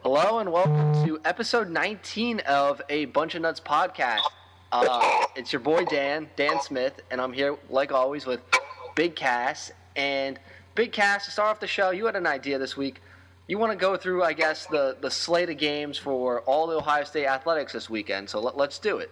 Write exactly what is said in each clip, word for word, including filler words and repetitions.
Hello and welcome to episode nineteen of A Bunch of Nuts podcast. Uh, it's your boy Dan, Dan Smith, and I'm here, like always, with Big Cass. And Big Cass, to start off the show, you had an idea this week. You want to go through, I guess, the, the slate of games for all the Ohio State athletics this weekend, so let, let's do it.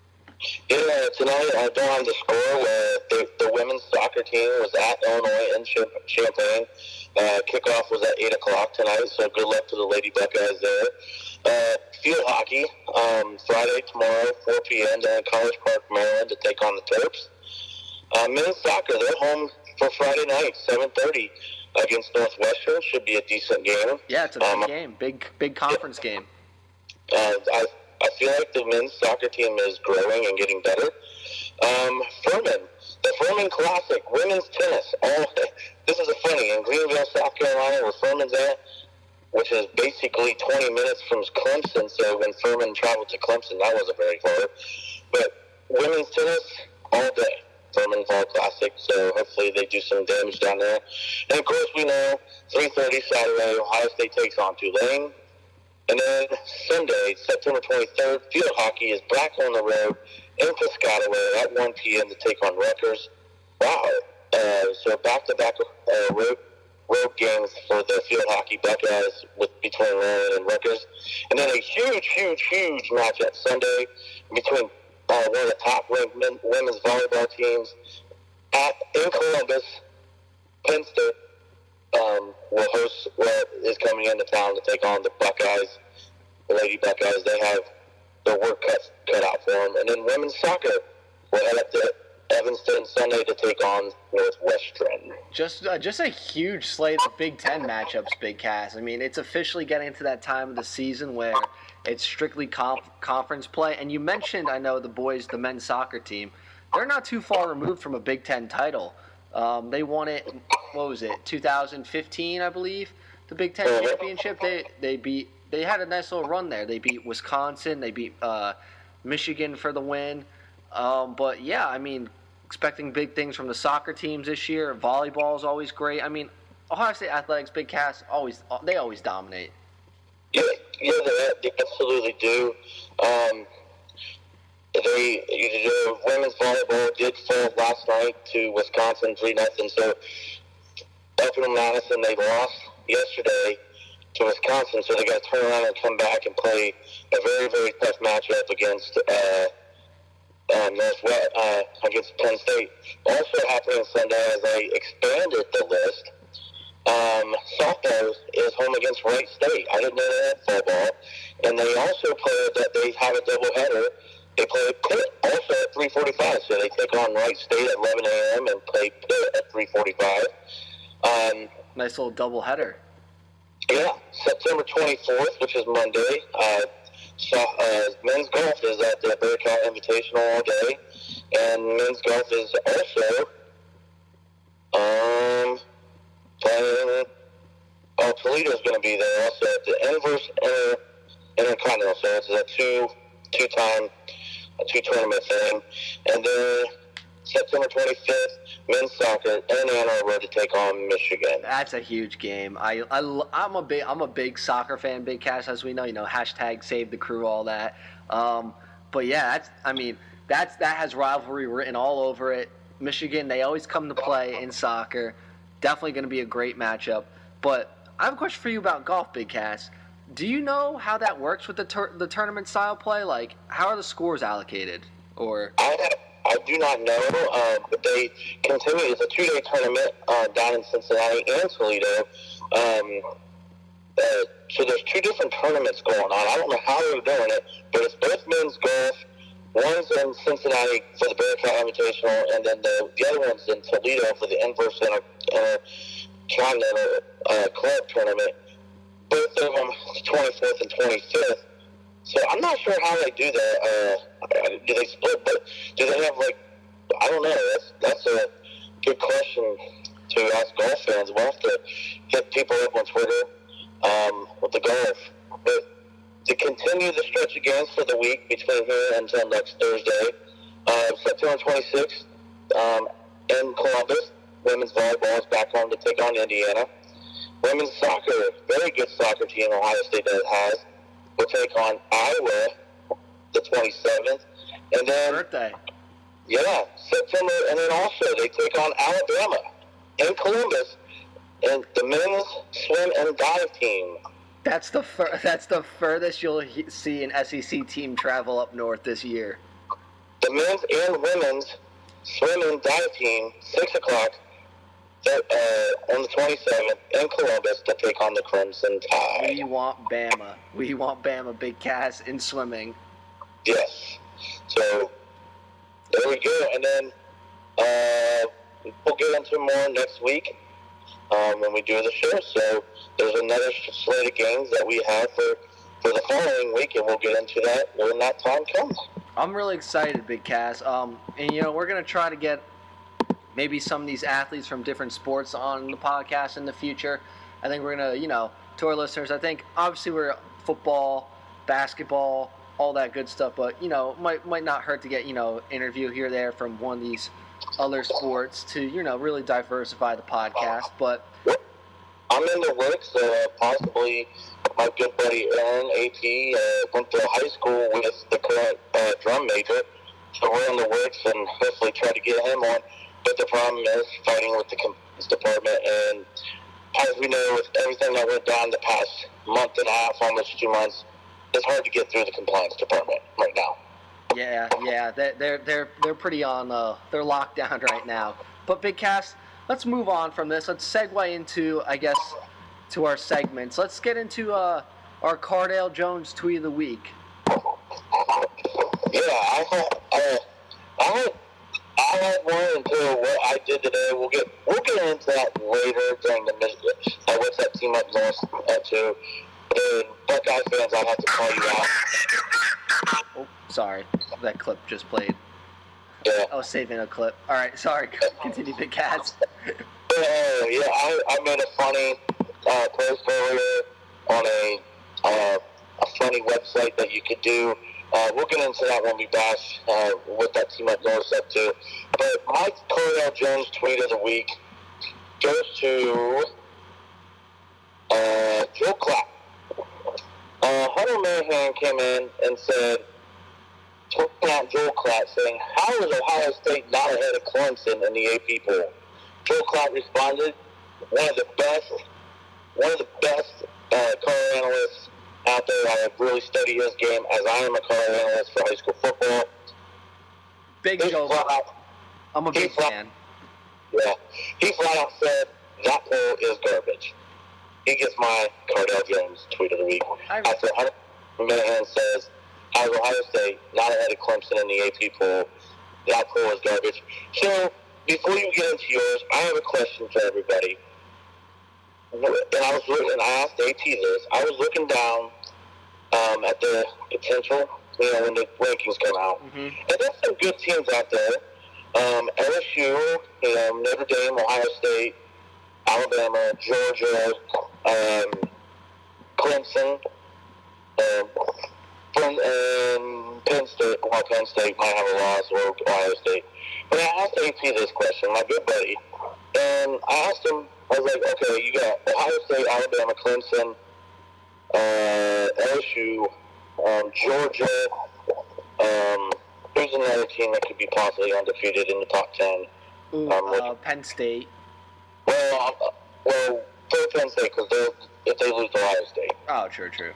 Yeah, tonight I don't have the score. Uh, the, the women's soccer team was at Illinois in Champaign. Uh, kickoff was at eight o'clock tonight, so good luck to the Lady Buckeyes there. Uh, field hockey, um, Friday, tomorrow, four p.m. down in College Park, Maryland, to take on the Terps. Uh, men's soccer, they're home for Friday night, seven thirty, against Northwestern. Should be a decent game. Yeah, it's a big um, game, big big conference yeah. game. Uh, I I feel like the men's soccer team is growing and getting better. Um, Furman, the Furman Classic, women's tennis. All this is a funny in Greenville, South Carolina, where Furman's at, which is basically twenty minutes from Clemson. So when Furman traveled to Clemson, that wasn't very far. But women's tennis all day. Furman Fall Classic. So hopefully they do some damage down there. And of course, we know three thirty Saturday, Ohio State takes on Tulane. And then Sunday, September twenty-third, field hockey is back on the road in Piscataway at one p.m. to take on Rutgers. Wow. Uh, so back-to-back uh, road, road games for the field hockey Buckeyes with, between Maryland and Rutgers. And then a huge, huge, huge matchup Sunday between uh, one of the top-ranked men, women's volleyball teams at in Columbus. Penn State Um, will host what is coming into town to take on the Buckeyes, the Lady Buckeyes. They have their work cut, cut out for them. And then women's soccer will head up to Evanston Sunday to take on Northwestern. Just uh, just a huge slate of Big Ten matchups, Big Cass. I mean, it's officially getting to that time of the season where it's strictly conf- conference play. And you mentioned, I know, the boys, the men's soccer team. They're not too far removed from a Big Ten title. Um, they won it, what was it, two thousand fifteen, I believe, the Big Ten championship. They they beat, they had a nice little run there. They beat Wisconsin, they beat uh, Michigan for the win. Um, but yeah, I mean, expecting big things from the soccer teams this year. Volleyball is always great. I mean, Ohio State athletics, Big Cass, always they always dominate. Yeah, yeah, they, they absolutely do. Um, They, you know, women's volleyball did fall last night to Wisconsin three nothing. So up in Madison, they lost yesterday to Wisconsin. So they got to turn around and come back and play a very, very tough matchup against uh, uh, Northwest, uh, against Penn State. Also happening Sunday, as I expanded the list, um, softball is home against Wright State. I didn't know that football, and they also play that they have a doubleheader. They play Pitt also at three forty-five, so they take on Wright State at eleven a.m. and play Pitt at three forty-five. Um, nice little doubleheader. Yeah, September twenty-fourth, which is Monday. Uh, so, uh, men's golf is at the Bearcat Invitational all day, and men's golf is also um, playing. Oh, Toledo's going to be there also at the Inverse Inter, Intercontinental, so it's a two two-time. A two-tournament thing. And then September twenty-fifth, men's soccer in Ann Arbor to take on Michigan. That's a huge game. I, I, I'm a big I'm a big soccer fan, Big Cass, as we know. You know, hashtag save the crew, all that. Um, but yeah, that's I mean that's that has rivalry written all over it. Michigan, they always come to play in soccer. Definitely going to be a great matchup. But I have a question for you about golf, Big Cass. Do you know how that works with the tur- the tournament style play? Like, how are the scores allocated? Or I I do not know, uh, but they continue. It's a two-day tournament uh, down in Cincinnati and Toledo. Um, uh, so there's two different tournaments going on. I don't know how they're doing it, but it's both men's golf. One's in Cincinnati for the Bearcat Invitational, and then the, the other one's in Toledo for the Inverse Inter, Inter Continental uh, Club Tournament. Both of them, twenty-fourth and twenty-fifth. So I'm not sure how they do that. Uh, do they split? But do they have, like, I don't know. That's that's a good question to ask golf fans. We'll have to hit people up on Twitter um, with the golf. But to continue the stretch of games for the week between here until next Thursday, uh, September twenty-sixth, um, in Columbus, women's volleyball is back home to take on Indiana. women's soccer, very good soccer team Ohio State has, will take on Iowa the twenty-seventh. And then, birthday. Yeah, September. And then also they take on Alabama in Columbus and the men's swim and dive team. That's the fur- that's the furthest you'll he- see an S E C team travel up north this year. The men's and women's swim and dive team, six o'clock that, uh, on the twenty-seventh in Columbus to take on the Crimson Tide. We want Bama. We want Bama, Big Cass, in swimming. Yes. So, there we go. And then uh, we'll get into more next week um, when we do the show. So, there's another slate of games that we have for, for the following week, and we'll get into that when that time comes. I'm really excited, Big Cass. Um, and, you know, we're going to try to get maybe some of these athletes from different sports on the podcast in the future. I think we're going to, you know, to our listeners, I think obviously we're football, basketball, all that good stuff, but, you know, might might not hurt to get, you know, interview here or there from one of these other sports to, you know, really diversify the podcast. But I'm in the works, uh, possibly my good buddy Aaron, A P, uh, went to high school with the current uh, drum major, so we're in the works and hopefully try to get him on. But the problem is fighting with the compliance department, and as we know, with everything that went down the past month and a half, almost two months, it's hard to get through the compliance department right now. yeah, yeah, they're they're they're, they're pretty on. Uh, they're locked down right now. But Big Cass, let's move on from this. Let's segue into, I guess, to our segments. Let's get into uh, our Cardale Jones tweet of the week. Yeah, I had, uh, I had, I had one until what I did today. We'll get we'll get into that later during the uh, what's that team up lost uh, to. And Buckeye fans, I have to call you out. Oh, sorry, that clip just played. Yeah. I was saving a clip. All right, sorry. Continue, Big Cass. Oh, yeah, I, I made a funny uh, post earlier on a uh, a funny website that you could do. Uh, we'll get into that when we bash uh, what that team up north up to. But my Cardale Jones tweet of the week goes to uh, Joe Clapp. Uh, Hunter Mahan came in and said, talking at Joel Klatt, saying, how is Ohio State not ahead of Clemson in the A P poll? Joel Klatt responded, one of the best, one of the best uh, color analysts out there. I have really studied his game as I am a color analyst for high school football. Big He Joe. flat out- I'm a he big flat- fan. Yeah, he flat out said that poll is garbage. He gets my Cardale Jones tweet of the week. I- After Hunter Mahan says, how is Ohio State not ahead of Clemson in the A P poll? That poll is garbage. So, before you get into yours, I have a question for everybody. And I was looking, and I asked A T this. I was looking down um, at the potential, you know, when the rankings come out. Mm-hmm. And there's some good teams out there. Um, L S U, you know, Notre Dame, Ohio State, Alabama, Georgia, um, Clemson, um, Penn, um, Penn State. Well, Penn State might have a loss, or Ohio State. But I asked A P this question, my good buddy, and I asked him, I was like, okay, you got Ohio State, Alabama, Clemson, uh, L S U, um, Georgia, um, who's another team that could be possibly undefeated in the top ten? Ooh, Um, uh, Penn State. Well, uh, well, for Penn State, because if they lose to Ohio State. Oh, true, true.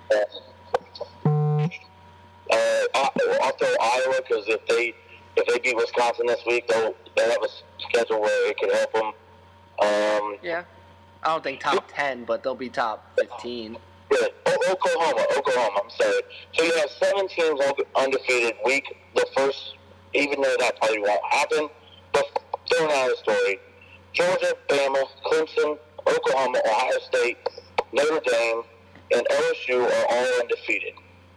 Uh, I'll throw Iowa, because if they if they beat Wisconsin this week, they'll they'll have a schedule where it could help them. Um, Yeah. I don't think top ten, but they'll be top fifteen. Good. O- Oklahoma, Oklahoma. I'm sorry. So you have seven teams un- undefeated week. The first, even though that probably won't happen, but throwing out a story. Georgia, Bama, Clemson, Oklahoma, Ohio State, Notre Dame, and L S U are all undefeated.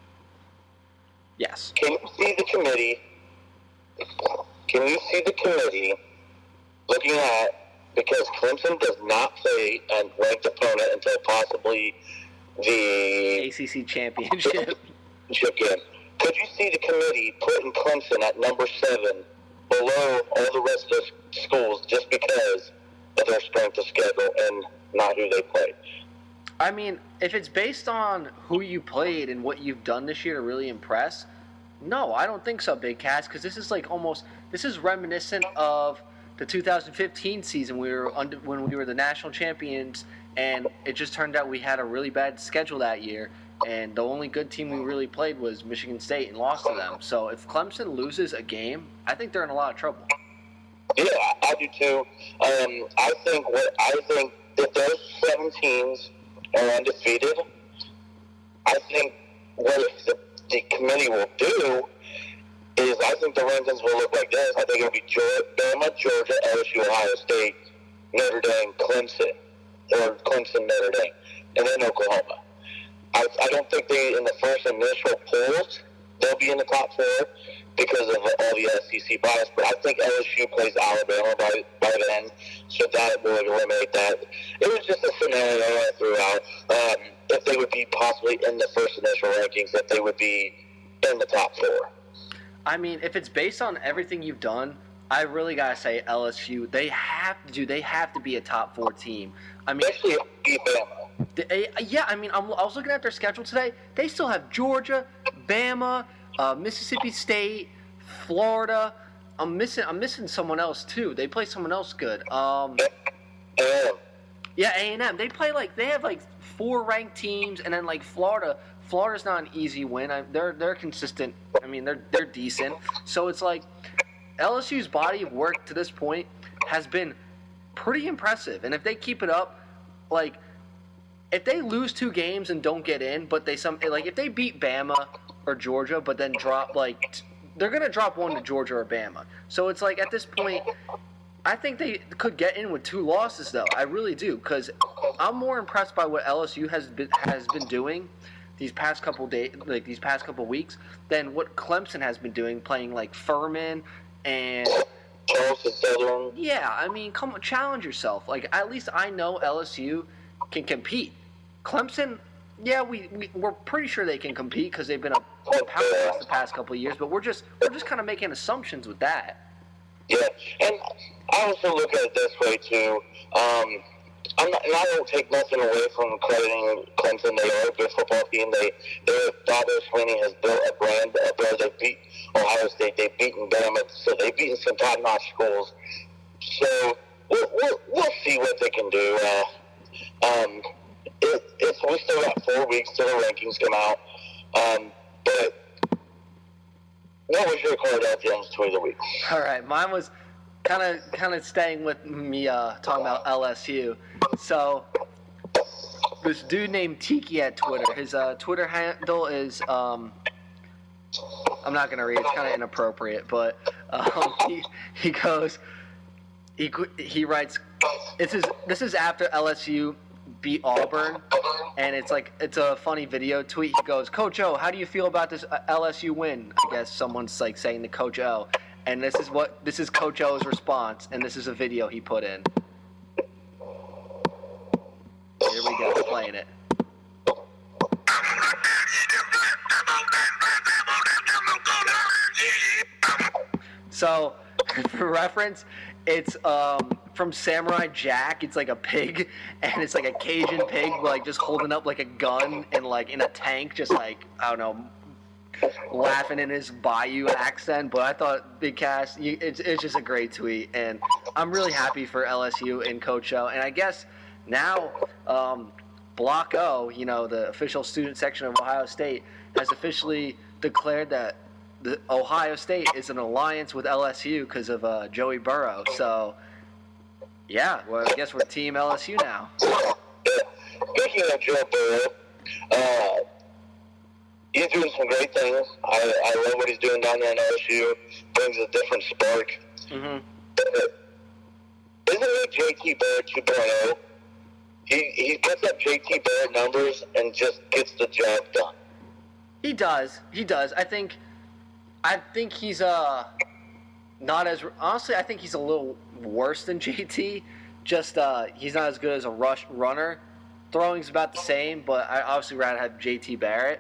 Yes. Can you see the committee? Can you see the committee looking at, because Clemson does not play a ranked opponent until possibly the A C C championship. championship game. Could you see the committee putting Clemson at number seven below all the rest of the schools just because of their strength of schedule and not who they play? I mean, if it's based on who you played and what you've done this year to really impress, no, I don't think so, Big Cats, because this is like almost this is reminiscent of the two thousand fifteen season we were under, when we were the national champions, and it just turned out we had a really bad schedule that year, and the only good team we really played was Michigan State and lost to them. So if Clemson loses a game, I think they're in a lot of trouble. Yeah, I do too. Um, I think what I think that those seven teams are undefeated. I think what the, the committee will do is I think the rankings will look like this. I think it'll be Georgia, Bama, Georgia, L S U, Ohio State, Notre Dame, Clemson, or Clemson, Notre Dame, and then Oklahoma. I, I don't think they, in the first initial polls, they'll be in the top four because of all the S E C bias, but I think L S U plays Alabama by, by then, so that will eliminate that. It was just a scenario I threw out. Um, if they would be possibly in the first initial rankings, that they would be in the top four. I mean, if it's based on everything you've done, I really gotta say L S U. They have to do. They have to be a top four team. I mean, especially if Bama. They, yeah, I mean, I'm, I was looking at their schedule today. They still have Georgia, Bama, uh, Mississippi State, Florida. I'm missing. I'm missing someone else too. They play someone else good. Um, yeah, A and M. They play like they have like four ranked teams, and then like Florida. Florida's not an easy win. I, they're they're consistent. I mean, they're they're decent. So it's like L S U's body of work to this point has been pretty impressive, and if they keep it up, like if they lose two games and don't get in, but they some like if they beat Bama or Georgia, but then drop like they're gonna drop one to Georgia or Bama. So it's like at this point, I think they could get in with two losses though. I really do, because I'm more impressed by what L S U has been has been doing these past couple days, like these past couple weeks, than what Clemson has been doing, playing like Furman and. Yeah, I mean, come on, challenge yourself. Like at least I know L S U can compete. Clemson, yeah, we, we we're pretty sure they can compete because they've been a powerhouse the past couple of years. But we're just we're just kind of making assumptions with that. Yeah, and I also look at it this way too. Um, I'm not, and I don't take nothing away from crediting Clemson. They are a good football team. They, they Dabo Swinney has built a brand. A brand. They beat Ohio State. They've beaten Bama. So they've beaten some top-notch schools. So we'll, we'll, we'll see what they can do. Uh, um, it, it's we still got four weeks till the rankings come out. Um, but what was your Cordell Jones tweet of the week? All right, mine was kind of kind of staying with me uh, talking about L S U. So this dude named Tiki at Twitter, his uh, Twitter handle is um, I'm not gonna read. It's kind of inappropriate, but um, he he goes he he writes this is this is after L S U beat Auburn, and it's like it's a funny video tweet. He goes, "Coach O, how do you feel about this L S U win?" I guess someone's like saying to Coach O, and this is what this is Coach O's response, and this is a video he put in. Here we go, playing it. So, for reference, it's um, from Samurai Jack. It's like a pig, and it's like a Cajun pig, like just holding up like a gun and like in a tank, just like I don't know, laughing in his Bayou accent. But I thought Big Cass, it's it's just a great tweet, and I'm really happy for L S U and Coach O. And I guess now um, Block O, you know, the official student section of Ohio State, has officially declared that the Ohio State is an alliance with L S U because of uh, Joey Burrow. So, yeah, well, I guess we're Team L S U now. Speaking of Joe Burrow, uh, he's doing some great things. I, I love what he's doing down there in L S U. Brings a different spark. Mm-hmm. Isn't it J T Barrett two point oh? He, he puts up J T Barrett numbers and just gets the job done. He does. He does. I think... I think he's uh not as honestly. I think he's a little worse than J T. Just uh, he's not as good as a rush runner. Throwing's about the same, but I obviously rather have J T Barrett.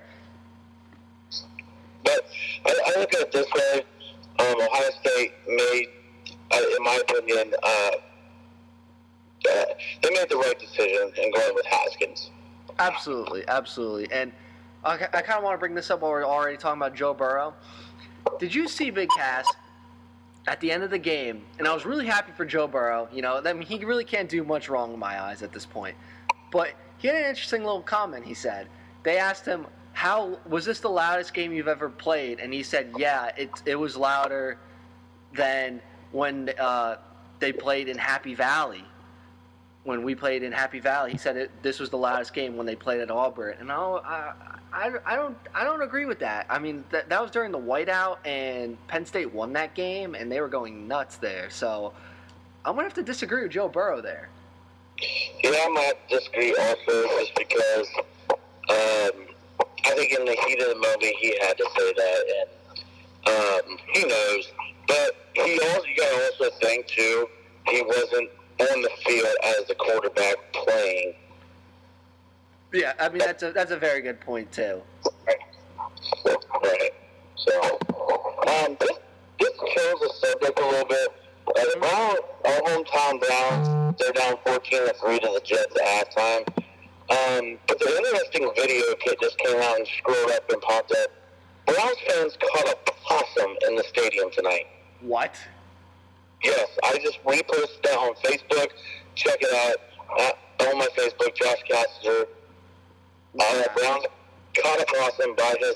But I, I look at it this way: um, Ohio State made, uh, in my opinion, uh, uh, they made the right decision in going with Haskins. Absolutely, absolutely. And I, I kind of want to bring this up while we're already talking about Joe Burrow. Did you see Big Cass at the end of the game? And I was really happy for Joe Burrow. You know, I mean, he really can't do much wrong in my eyes at this point. But he had an interesting little comment, he said. They asked him, "How was this the loudest game you've ever played?" And he said, "Yeah, it it was louder than when uh, they played in Happy Valley. When we played in Happy Valley," he said it, this was the loudest game when they played at Auburn. And I, I, I don't, I don't agree with that. I mean, that that was during the whiteout, and Penn State won that game, and they were going nuts there. So I'm gonna have to disagree with Joe Burrow there. Yeah, I might disagree also, just because um, I think in the heat of the moment he had to say that, and um, he knows. But he also, you gotta also think too, he wasn't on the field as the quarterback playing. Yeah, I mean that's a that's a very good point too. Right. Right. So, um, this this changes the subject a little bit. Uh, the Browns, our hometown Browns, they're down fourteen to three to the Jets at halftime. Um, but the interesting video kit just came out and scrolled up and popped up. Browns fans caught a possum in the stadium tonight. What? Yes, I just reposted that on Facebook. Check it out uh, on my Facebook, Josh Cassidy. Uh, Browns caught a possum by his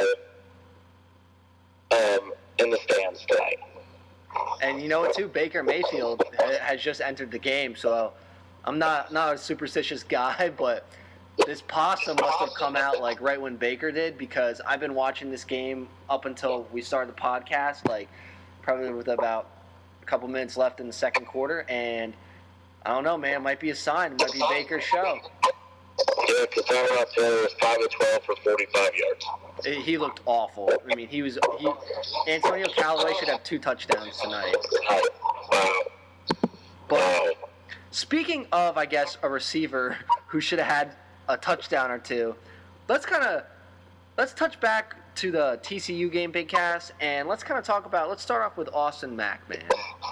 tail um, in the stands tonight. And you know what, too? Baker Mayfield has just entered the game, so I'm not not a superstitious guy, but this possum must have come out like right when Baker did, because I've been watching this game up until we started the podcast, like probably with about a couple minutes left in the second quarter, and I don't know, man, it might be a sign. It might be Baker's show. Yeah, because Tyrod Taylor was five of twelve for forty-five yards. He looked awful. I mean, he was. He, Antonio Callaway should have two touchdowns tonight. Wow. But speaking of, I guess, a receiver who should have had a touchdown or two, let's kind of let's touch back to the T C U game, Big Cass, and let's kind of talk about. Let's start off with Austin Mack, man.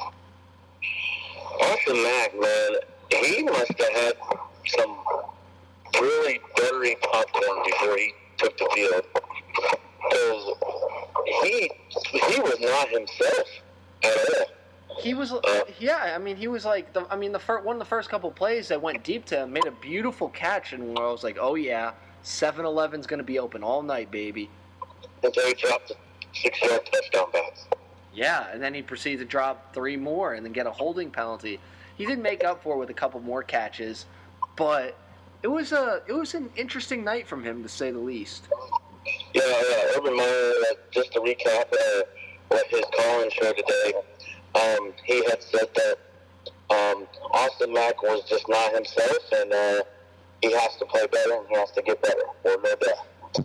Austin Mack, man, he must have had some really buttery popcorn before he took the field, because he he was not himself at all. He was, uh, yeah. I mean, he was like, the, I mean, the first, one of the first couple of plays that went deep to him, made a beautiful catch, and I was like, oh yeah, seven eleven's gonna be open all night, baby. Until he dropped the six-yard touchdown pass. Yeah, and then he proceeded to drop three more and then get a holding penalty. He did make up for it with a couple more catches, but it was a it was an interesting night from him, to say the least. Yeah, yeah. Urban Meyer, uh, just to recap uh, what his call-in show today, um, he had said that um, Austin Mack was just not himself, and uh, he has to play better and he has to get better, or no doubt.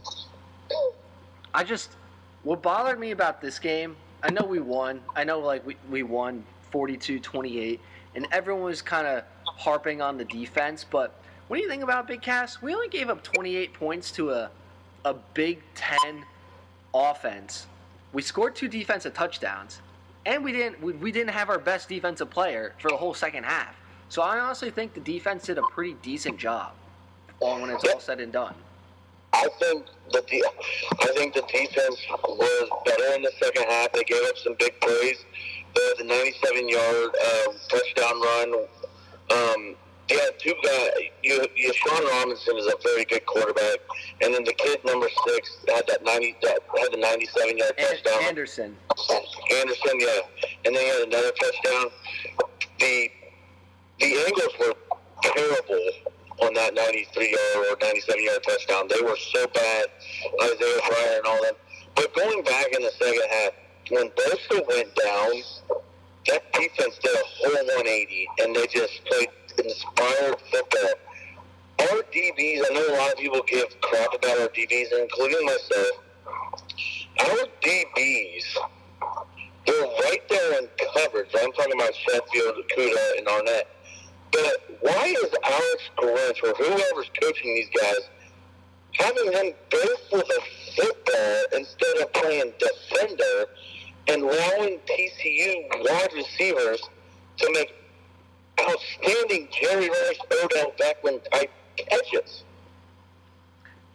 I just, what bothered me about this game, I know we won. I know, like, we, we won forty-two twenty-eight, and everyone was kind of harping on the defense, but what do you think about Big Cass? We only gave up twenty-eight points to a a Big Ten offense. We scored two defensive touchdowns, and we didn't we, we didn't have our best defensive player for the whole second half. So I honestly think the defense did a pretty decent job when it's all said and done. I think the de- I think the defense was better in the second half. They gave up some big plays. The, the ninety-seven-yard um, touchdown run. Um, they had two guys. You, you, Sean Robinson is a very good quarterback, and then the kid number six had that ninety that had the ninety-seven-yard touchdown. Anderson. Anderson, yeah, and then he had another touchdown. The the Angles were terrible on that ninety-three-yard or ninety-seven-yard touchdown. They were so bad, Isaiah Fryer and all that. But going back in the second half, when Bosa went down, that defense did a whole one eighty, and they just played inspired football. Our D Bs, I know a lot of people give crap about our D Bs, including myself. Our D Bs, they're right there in coverage. I'm talking about Sheffield, Kuda, and Arnett. But why is Alex Grinch, or whoever's coaching these guys, having them go for the football instead of playing defender and allowing T C U wide receivers to make outstanding Jerry Rice, Odell Beckham type catches?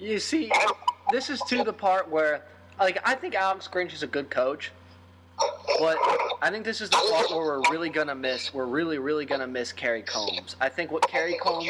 You see, this is to the part where, like, I think Alex Grinch is a good coach, but I think this is the part where we're really gonna miss. We're really, really gonna miss Kerry Combs. I think what Kerry Combs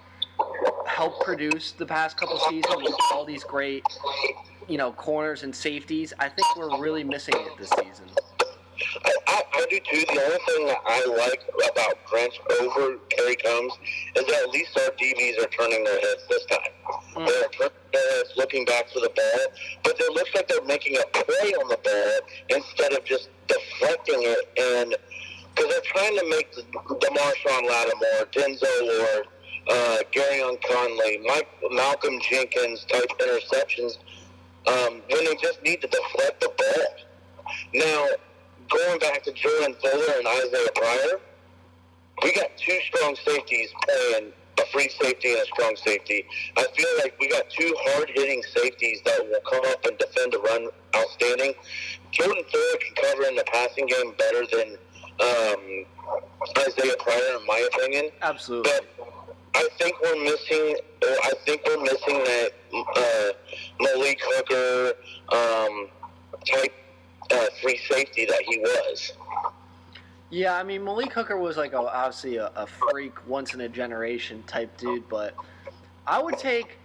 helped produce the past couple seasons with all these great, you know, corners and safeties. I think we're really missing it this season. I, I, I do too. The only thing that I like about Grinch over Kerry Combs is that at least our D Bs are turning their heads this time. Mm. They're turning their heads, looking back for the ball, but it looks like they're making a play on the ball instead of just deflecting it. And because they're trying to make the, the Marshawn Lattimore, Denzel Ward, uh, Garyon Conley, Mike, Malcolm Jenkins type interceptions um, when they just need to deflect the ball. Now, going back to Jordan Fuller and Isaiah Pryor, we got two strong safeties playing a free safety and a strong safety. I feel like we got two hard-hitting safeties that will come up and defend the run outstanding. Jordan Fuller can cover in the passing game better than um, Isaiah Pryor, in my opinion. Absolutely. But I think we're missing. I think we're missing that uh, Malik Hooker um, type uh, free safety that he was. Yeah, I mean, Malik Hooker was like a, obviously a, a freak, once in a generation type dude, but I would take.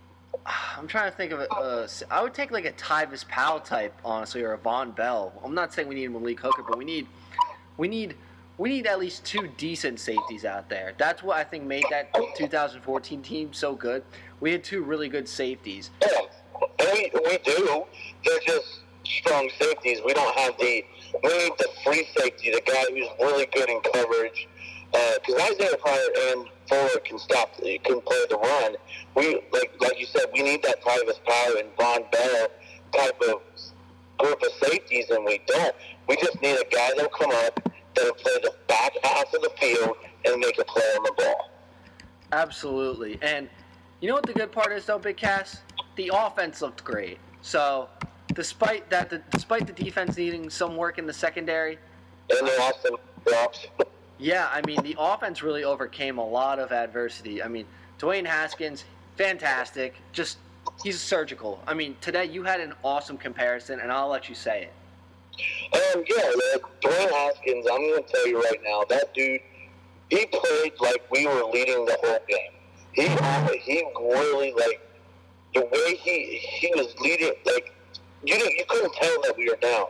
I'm trying to think of it. Uh, I would take like a Tyvis Powell type, honestly, or a Von Bell. I'm not saying we need Malik Hooker, but we need, we need. We need at least two decent safeties out there. That's what I think made that two thousand fourteen team so good. We had two really good safeties. Yeah, and we, we do. They're just strong safeties. We don't have the – we need the free safety, the guy who's really good in coverage. Because uh, Isaiah Pryor and Fuller can stop – can play the run. We like like you said, we need that Tyvis Powell and Von Bell type of group of safeties, and we don't. We just need a guy that'll come up – that'll play the back half of the field and make a play on the ball. Absolutely. And you know what the good part is, though, Big Cass? The offense looked great. So, despite that, the, despite the defense needing some work in the secondary. And they lost some drops. Yeah, I mean, the offense really overcame a lot of adversity. I mean, Dwayne Haskins, fantastic. Just, he's surgical. I mean, today you had an awesome comparison, and I'll let you say it. Um, yeah, uh, Dwayne Haskins, I'm going to tell you right now, that dude, he played like we were leading the whole game. He he really, like, the way he he was leading, like, you didn't, you couldn't tell that we were down.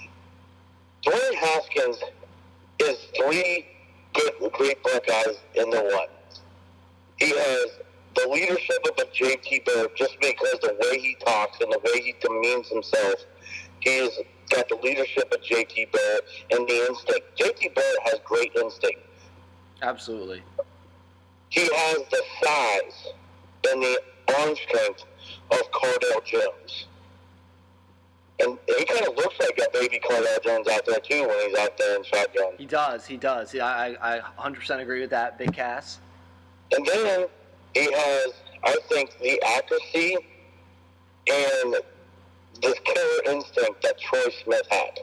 Dwayne Haskins is three good, great Buckeyes in the one. He has the leadership of a J T Barrett just because the way he talks and the way he demeans himself. He is got the leadership of J T Barrett and the instinct. J T Barrett has great instinct. Absolutely. He has the size and the arm strength of Cardale Jones. And he kind of looks like a baby Cardale Jones out there, too, when he's out there in shotgun. He does, he does. I, I, I one hundred percent agree with that, Big Cass. And then he has, I think, the accuracy and this killer instinct that Troy Smith had.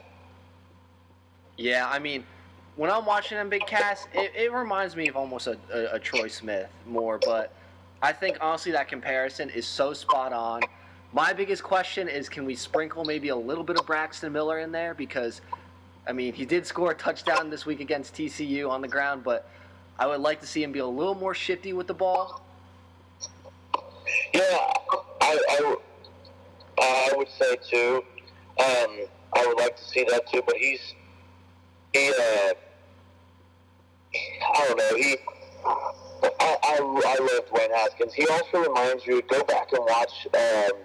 Yeah, I mean, when I'm watching him, Big Cass, it, it reminds me of almost a, a, a Troy Smith more, but I think, honestly, that comparison is so spot on. My biggest question is, can we sprinkle maybe a little bit of Braxton Miller in there? Because, I mean, he did score a touchdown this week against T C U on the ground, but I would like to see him be a little more shifty with the ball. Yeah, I, I, I would say, too. Um, I would like to see that, too, but he's, he, uh, I don't know, he, I, I, I love Dwayne Haskins. He also reminds you, go back and watch, um,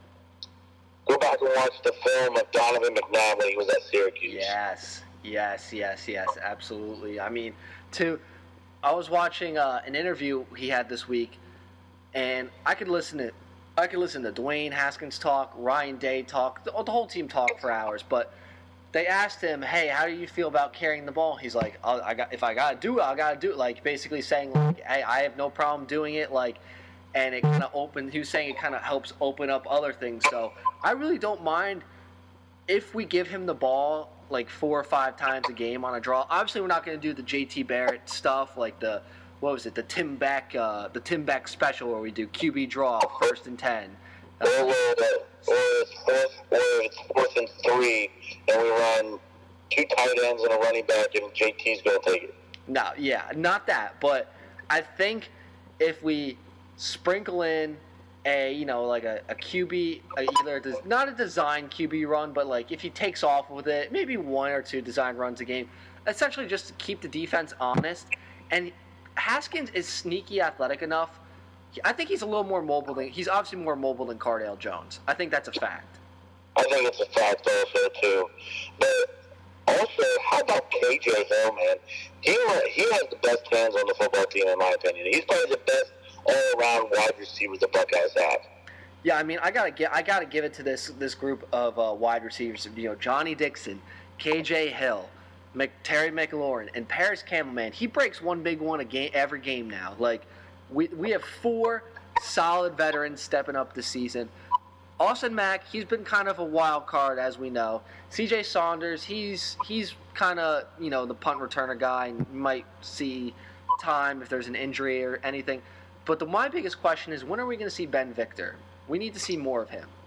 Go back and watch the film of Donovan McNabb when he was at Syracuse. Yes, yes, yes, yes, absolutely. I mean, to, I was watching uh, an interview he had this week, and I could listen to, I could listen to Dwayne Haskins talk, Ryan Day talk, the, the whole team talk for hours. But they asked him, "Hey, how do you feel about carrying the ball?" He's like, I'll, "I got, if I gotta do it, I gotta do it." Like basically saying, like, "Hey, I have no problem doing it." Like. And it kind of opened, he was saying it kind of helps open up other things. So I really don't mind if we give him the ball like four or five times a game on a draw. Obviously, we're not going to do the J T Barrett stuff like the, what was it, the Tim Beck, uh, the Tim Beck special where we do Q B draw, first and ten. or, uh, or it's fourth, or it's fourth and three, and we run two tight ends and a running back, and J T's going to take it. No, yeah, not that. But I think if we sprinkle in a, you know, like a, a Q B, either a, not a design Q B run, but like if he takes off with it, maybe one or two design runs a game, essentially just to keep the defense honest. And Haskins is sneaky athletic enough. I think he's a little more mobile than, he's obviously more mobile than Cardale Jones. I think that's a fact. I think it's a fact also, too. But also, how about K J Hill, man? He, he has the best hands on the football team, in my opinion. He's probably the best all-around wide receiver the Buckeyes have. Yeah, I mean, I gotta get, I gotta give it to this this group of uh, wide receivers. You know, Johnny Dixon, K J Hill, Mc, Terry McLaurin, and Paris Campbell. Man, he breaks one big one a game every game now. Like, we we have four solid veterans stepping up this season. Austin Mack, he's been kind of a wild card, as we know. C J Saunders, he's he's kind of, you know, the punt returner guy, and you might see time if there's an injury or anything. But the, my biggest question is, when are we going to see Ben Victor? We need to see more of him.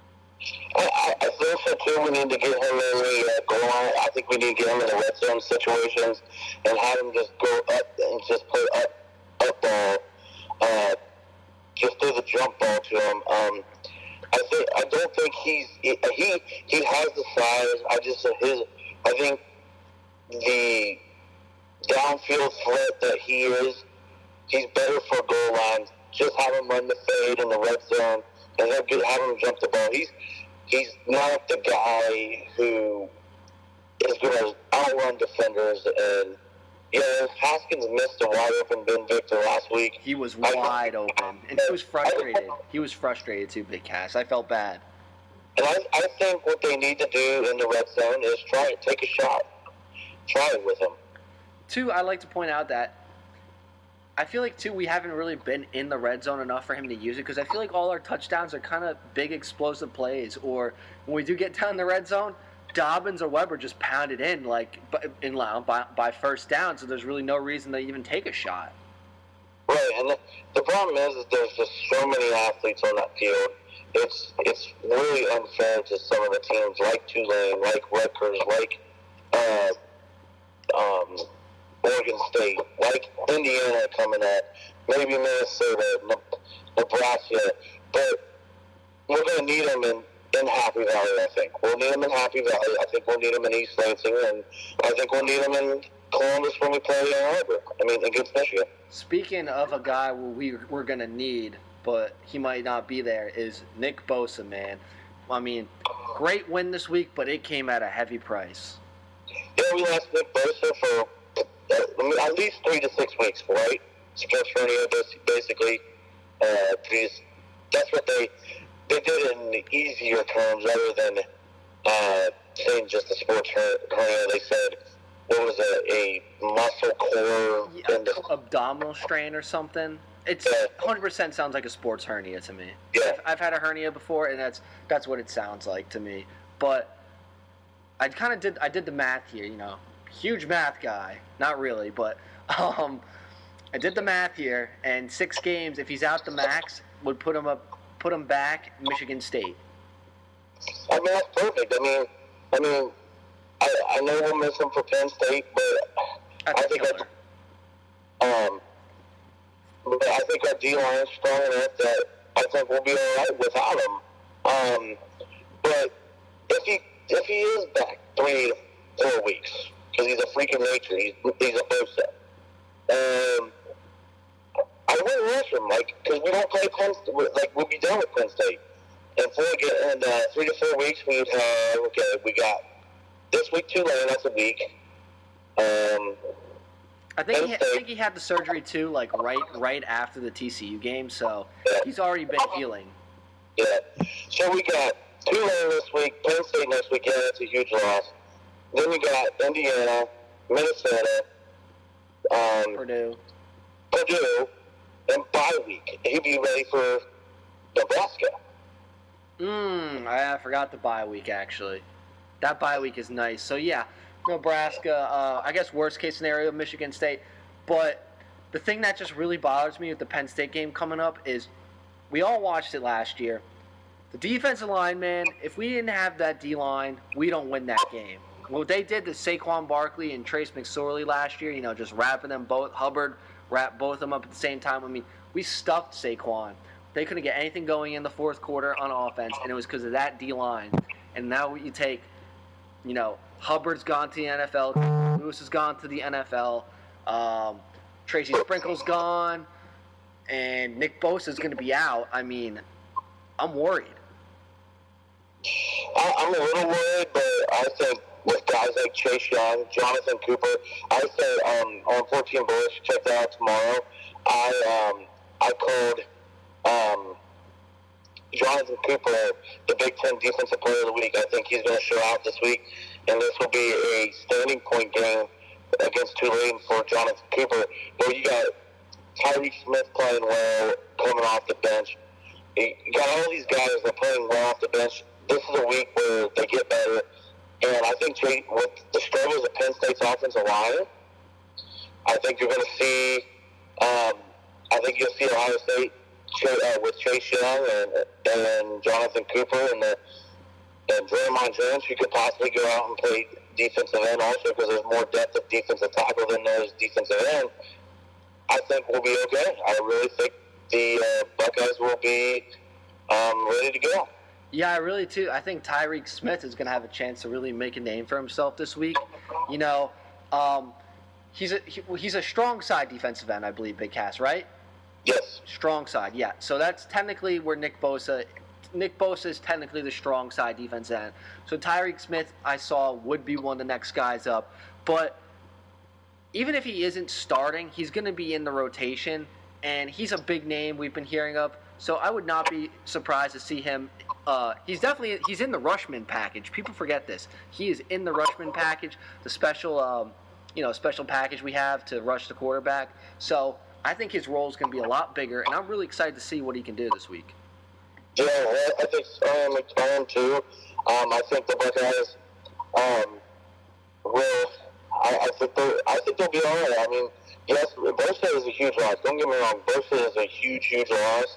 I, I think so, too. We need to get him in the uh, goal line. I think we need to get him in the red zone situations and have him just go up and just play up, up ball. Uh, just throw the jump ball to him. Um, I think I don't think he's he he, he has the size. I just his I think the downfield threat that he is, he's better for goal lines. Just have him run the fade in the red zone, and he'll get, have him jump the ball. He's he's not the guy who is going to outrun defenders. And yeah, Haskins missed a wide open Ben Victor last week. He was wide I, open, and he was frustrated. He was frustrated too, Big Cass. I felt bad. And I, I think what they need to do in the red zone is try it, take a shot, try it with him. Two, I'd like to point out that I feel like, too, we haven't really been in the red zone enough for him to use it, because I feel like all our touchdowns are kind of big, explosive plays. Or when we do get down in the red zone, Dobbins or Weber just pounded in, like, in by, by first down, so there's really no reason to even take a shot. Right, and the, the problem is that there's just so many athletes on that field. It's it's really unfair to some of the teams, like Tulane, like Rutgers, like uh, um, Oregon State, like Indiana coming at, maybe Minnesota, Nebraska, but we're going to need them in, in Happy Valley, I think. We'll need them in Happy Valley. I think we'll need them in East Lansing, and I think we'll need them in Columbus when we play Ann Arbor. I mean, against Michigan. Speaking of a guy we, we're going to need, but he might not be there, is Nick Bosa, man. I mean, great win this week, but it came at a heavy price. Yeah, we lost Nick Bosa for uh, at least three to six weeks, right? Sports hernia, basically. Uh, that's what they they did it in easier terms, rather than uh, saying just a sports hernia. They said, what was it, a muscle core? Yeah, and abdominal strain or something. It's yeah. one hundred percent sounds like a sports hernia to me. Yeah. I've, I've had a hernia before, and that's that's what it sounds like to me. But I kind of did I did the math here, you know. Huge math guy. Not really, but um, I did the math here, and six games, if he's out the max, would put him up, put him back Michigan State. I mean, that's perfect. I mean, I mean, I, I know we'll miss him for Penn State, but that's I think that's, um, but I think our D line is strong enough that I think we'll be all right without him. Um, but if he if he is back three to four weeks, because he's a freak of nature, he's he's a Bosa. Um, I wouldn't rush him, like, because we don't play Penn State. Like, we'll be done with Penn State. And four in uh, three to four weeks, we'd have, okay, we got this week Tulane, that's a week. Um, I think he, I think he had the surgery too, like right right after the T C U game, so yeah. he's already been healing. Yeah. So we got Tulane this week, Penn State next week. Yeah, that's a huge loss. Then we got Indiana, Minnesota, um, Purdue, Purdue, and bye week. He'd be ready for Nebraska. Mmm, I forgot the bye week, actually. That bye week is nice. So, yeah, Nebraska, uh, I guess worst case scenario, Michigan State. But the thing that just really bothers me with the Penn State game coming up is we all watched it last year. The defensive line, man, if we didn't have that D-line, we don't win that game. What they did to Saquon Barkley and Trace McSorley last year, you know, just wrapping them both, Hubbard wrapped both of them up at the same time. I mean, we stuffed Saquon. They couldn't get anything going in the fourth quarter on offense, and it was because of that D-line. And now you take, you know, Hubbard's gone to the N F L, Lewis has gone to the N F L, um, Tracy Sprinkle's gone, and Nick Bosa's going to be out. I mean, I'm worried. I, I'm a little worried, but I think with guys like Chase Young, Jonathan Cooper, I say um, on fourteen Bullets, check that out tomorrow. I um, I called um, Jonathan Cooper the Big Ten Defensive Player of the Week. I think he's going to show out this week, and this will be a standing point game against Tulane for Jonathan Cooper. Where you got Tyreek Smith playing well, coming off the bench. You got all these guys that are playing well off the bench. This is a week where they get better. And I think Jay, with the struggles of Penn State's offensive line, I think you're going to see, um, I think you'll see Ohio State uh, with Chase Young and, and Jonathan Cooper and, the, and Draymond Jones, who could possibly go out and play defensive end also because there's more depth of defensive tackle than there's defensive end. I think we'll be okay. I really think the uh, Buckeyes will be um, ready to go. Yeah, I really too. I think Tyreek Smith is going to have a chance to really make a name for himself this week. You know, um, he's a he, he's a strong side defensive end, I believe, Big Cass, right? Yes. Strong side, yeah. So that's technically where Nick Bosa, Nick Bosa is technically the strong side defensive end. So Tyreek Smith, I saw, would be one of the next guys up. But even if he isn't starting, he's going to be in the rotation, and he's a big name we've been hearing of. So I would not be surprised to see him. Uh, he's definitely he's in the Rushman package. People forget this. He is in the Rushman package, the special, um, you know, special package we have to rush the quarterback. So I think his role is going to be a lot bigger, and I'm really excited to see what he can do this week. Yeah, I think um, I am too. Um, I think the Buckeyes um, will. I, I think they I think they'll be all right. I mean, yes, Bosa is a huge loss. Don't get me wrong. Bosa is a huge, huge loss.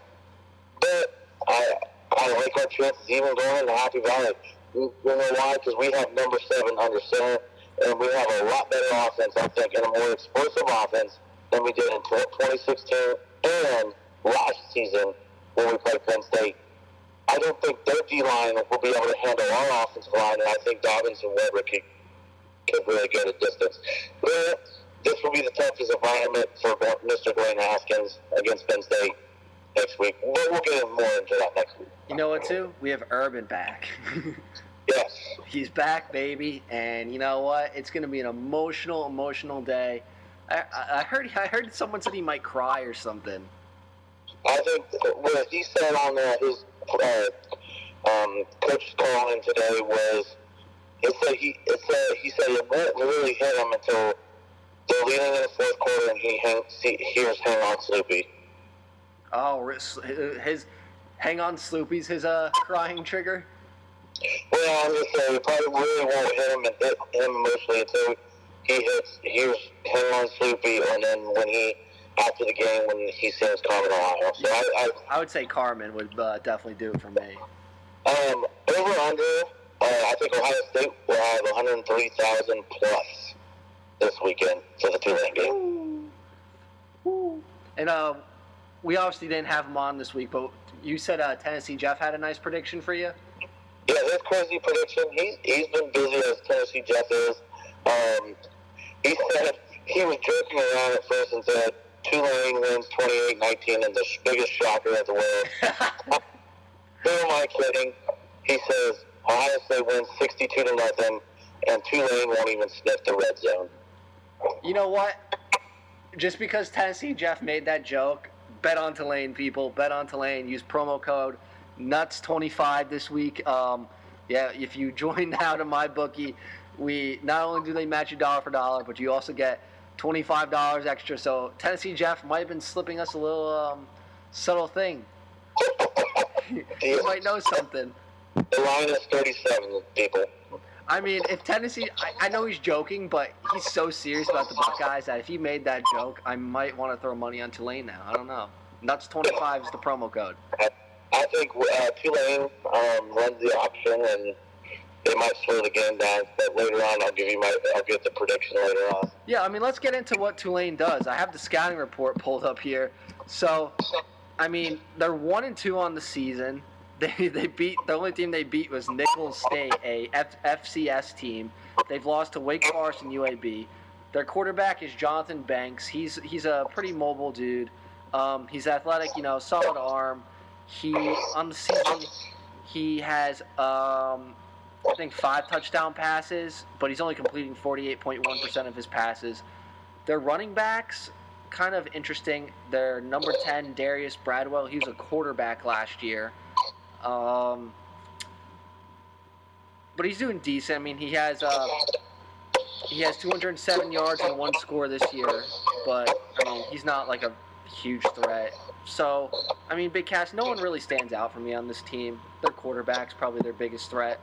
But I I like our chances even going into Happy Valley. You know why? Because we have number seven under center, and we have a lot better offense, I think, and a more explosive offense than we did in twenty sixteen and last season when we played Penn State. I don't think their D-line will be able to handle our offensive line, and I think Dobbins and Weber could, could really go the distance. But this will be the toughest environment for Mister Dwayne Haskins against Penn State next week. But we'll get more into that next week. You know what, too? We have Urban back. Yes. He's back, baby, and you know what? It's going to be an emotional, emotional day. I, I heard I heard someone said he might cry or something. I think what he said on uh, his uh, um, coach's call in today was, he said he it said he said it won't really hit him until they're leading in the fourth quarter and he hang, see, hears "Hang On, Sloopy." Oh, his "Hang On, Sloopy's" his uh crying trigger. Well, I'm just saying, it probably really won't hit him and hit him emotionally until he hits, hears "Hang On, Sloopy," and then when he, after the game, when he sings Carmen Ohio. So I, I, I would say Carmen would uh, definitely do it for me. Um, over under, uh, I think Ohio State will have one hundred three thousand plus this weekend for the Tulane game. Ooh. Ooh. And uh, we obviously didn't have him on this week, but you said uh, Tennessee Jeff had a nice prediction for you? Yeah, his crazy prediction, he's, he's been busy as Tennessee Jeff is. Um, he said, he was joking around at first and said, Tulane wins twenty-eight nineteen in the biggest shocker of the world. Who am I kidding? He says, Ohio State wins sixty-two to nothing, and Tulane won't even sniff the red zone. You know what? Just because Tennessee Jeff made that joke, bet on Tulane, people. Bet on Tulane. Use promo code nuts twenty-five this week. Um, yeah, if you join now to MyBookie, we not only do they match you dollar for dollar, but you also get twenty-five dollars extra. So Tennessee Jeff might have been slipping us a little um, subtle thing. You might know something. The line is thirty-seven, people. I mean, if Tennessee, I, I know he's joking, but he's so serious about the Buckeyes that if he made that joke, I might want to throw money on Tulane now. I don't know. Nuts twenty-five is the promo code. I, I think uh, Tulane um, runs the option, and they might slow the game down. But later on, I'll give you my I'll get the prediction later on. Yeah, I mean, let's get into what Tulane does. I have the scouting report pulled up here. So, I mean, they're one and two on the season. They they beat the only team they beat was Nicholls State, a F, FCS team. They've lost to Wake Forest and U A B. Their quarterback is Jonathan Banks. He's he's a pretty mobile dude. Um, he's athletic, you know, solid arm. He on the season he has um, I think five touchdown passes, but he's only completing forty-eight point one percent of his passes. Their running backs, kind of interesting. Their number ten, Darius Bradwell, he was a quarterback last year. Um, but he's doing decent. I mean, he has uh, he has two hundred seven yards and one score this year, but I mean, he's not like a huge threat. So, I mean, Big Cass, no one really stands out for me on this team. Their quarterback's probably their biggest threat.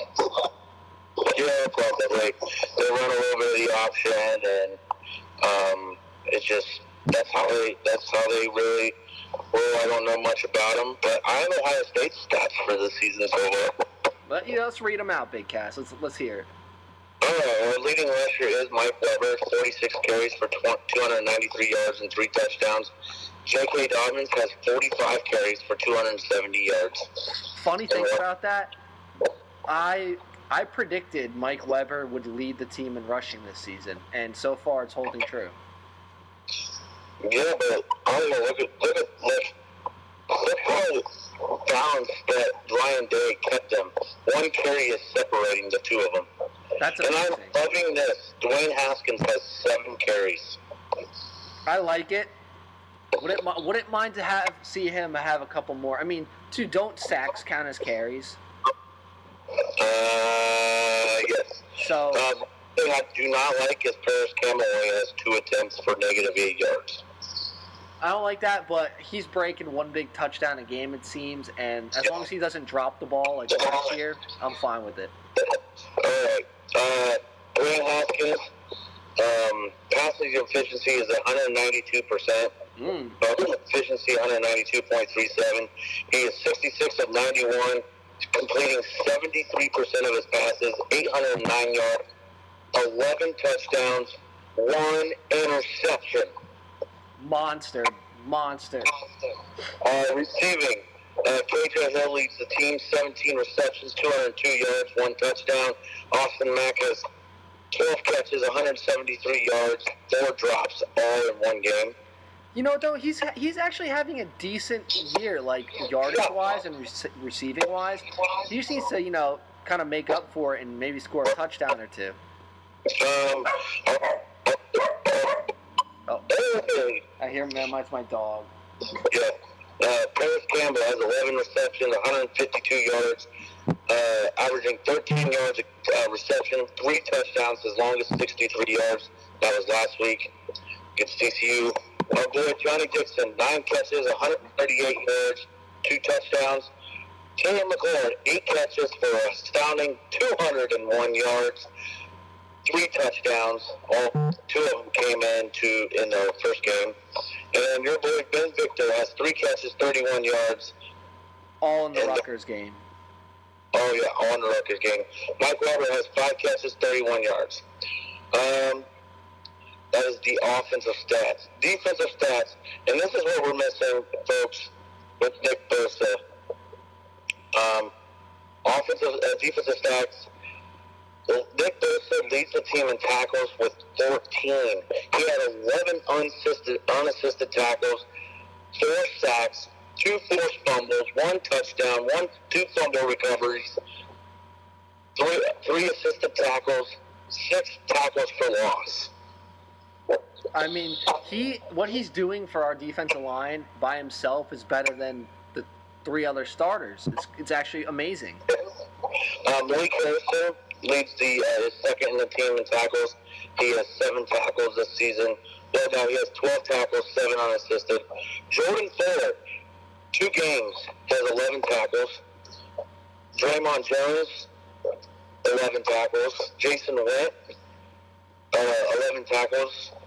Yeah, probably. They run a little bit of the option, and um, it's just that's how they that's how they really. Well, I don't know much about them, but I have Ohio State's stats for the season so far. But, you know, let's read them out, Big Cass. Let's, let's hear it. All right, our leading rusher is Mike Weber, forty-six carries for two hundred ninety-three yards and three touchdowns. J K. Dobbins has forty-five carries for two hundred seventy yards. Funny thing about that, I I predicted Mike Weber would lead the team in rushing this season, and so far it's holding true. Yeah, but I don't know. Look at look at look, look how balanced that Ryan Day kept them. One carry is separating the two of them. That's and amazing. I'm loving this. Dwayne Haskins has seven carries. I like it. Wouldn't wouldn't mind to have see him have a couple more. I mean, two don't sacks count as carries. Uh, yes. So. Um, thing I do not like is Paris Campbell only has two attempts for negative eight yards. I don't like that, but he's breaking one big touchdown a game, it seems, and as long as he doesn't drop the ball like last year, I'm fine with it. All right. Uh, Dwayne Haskins, um, passing efficiency is one hundred ninety-two percent. Mm. Efficiency one hundred ninety-two point three seven. He is sixty-six of ninety-one, completing seventy-three percent of his passes, eight hundred nine yards, eleven touchdowns, one interception. Monster. Monster. Uh, receiving, uh, K J Hill leads the team, seventeen receptions, two hundred two yards, one touchdown. Austin Mack has twelve catches, one hundred seventy-three yards, four drops, all in one game. You know, though, he's he's actually having a decent year, like yardage-wise and re- receiving-wise. He just needs to, you know, kind of make up for it and maybe score a touchdown or two. Um, Oh, I hear him. That might my dog. Yeah. Uh, Paris Campbell has eleven receptions, one hundred fifty-two yards, uh, averaging thirteen yards a uh, reception, three touchdowns, his longest sixty-three yards. That was last week against T C U. Our boy Johnny Dixon, nine catches, one hundred thirty-eight yards, two touchdowns. Taylor McLaurin, eight catches for an astounding two hundred one yards, three touchdowns. All two of them came in to in the first game. And your boy Ben Victor has three catches, thirty-one yards. All in the and Rutgers the, game. Oh, yeah, all in the Rutgers game. Mike Weber has five catches, thirty-one yards. Um, that is the offensive stats. Defensive stats, and this is what we're missing, folks, with Nick Bosa. Um, offensive, uh, defensive stats. Nick Bosa leads the team in tackles with fourteen. He had eleven unassisted, unassisted tackles, four sacks, two forced fumbles, one touchdown, one two fumble recoveries, three three assisted tackles, six tackles for loss. I mean, he what he's doing for our defensive line by himself is better than the three other starters. It's it's actually amazing. Um, Malik Harrison leads the uh, second in the team in tackles. He has seven tackles this season. Well, now he has twelve tackles, seven unassisted. Jordan Fuller, two games, has eleven tackles. Draymond Jones, eleven tackles. Jason Witt, uh, eleven tackles.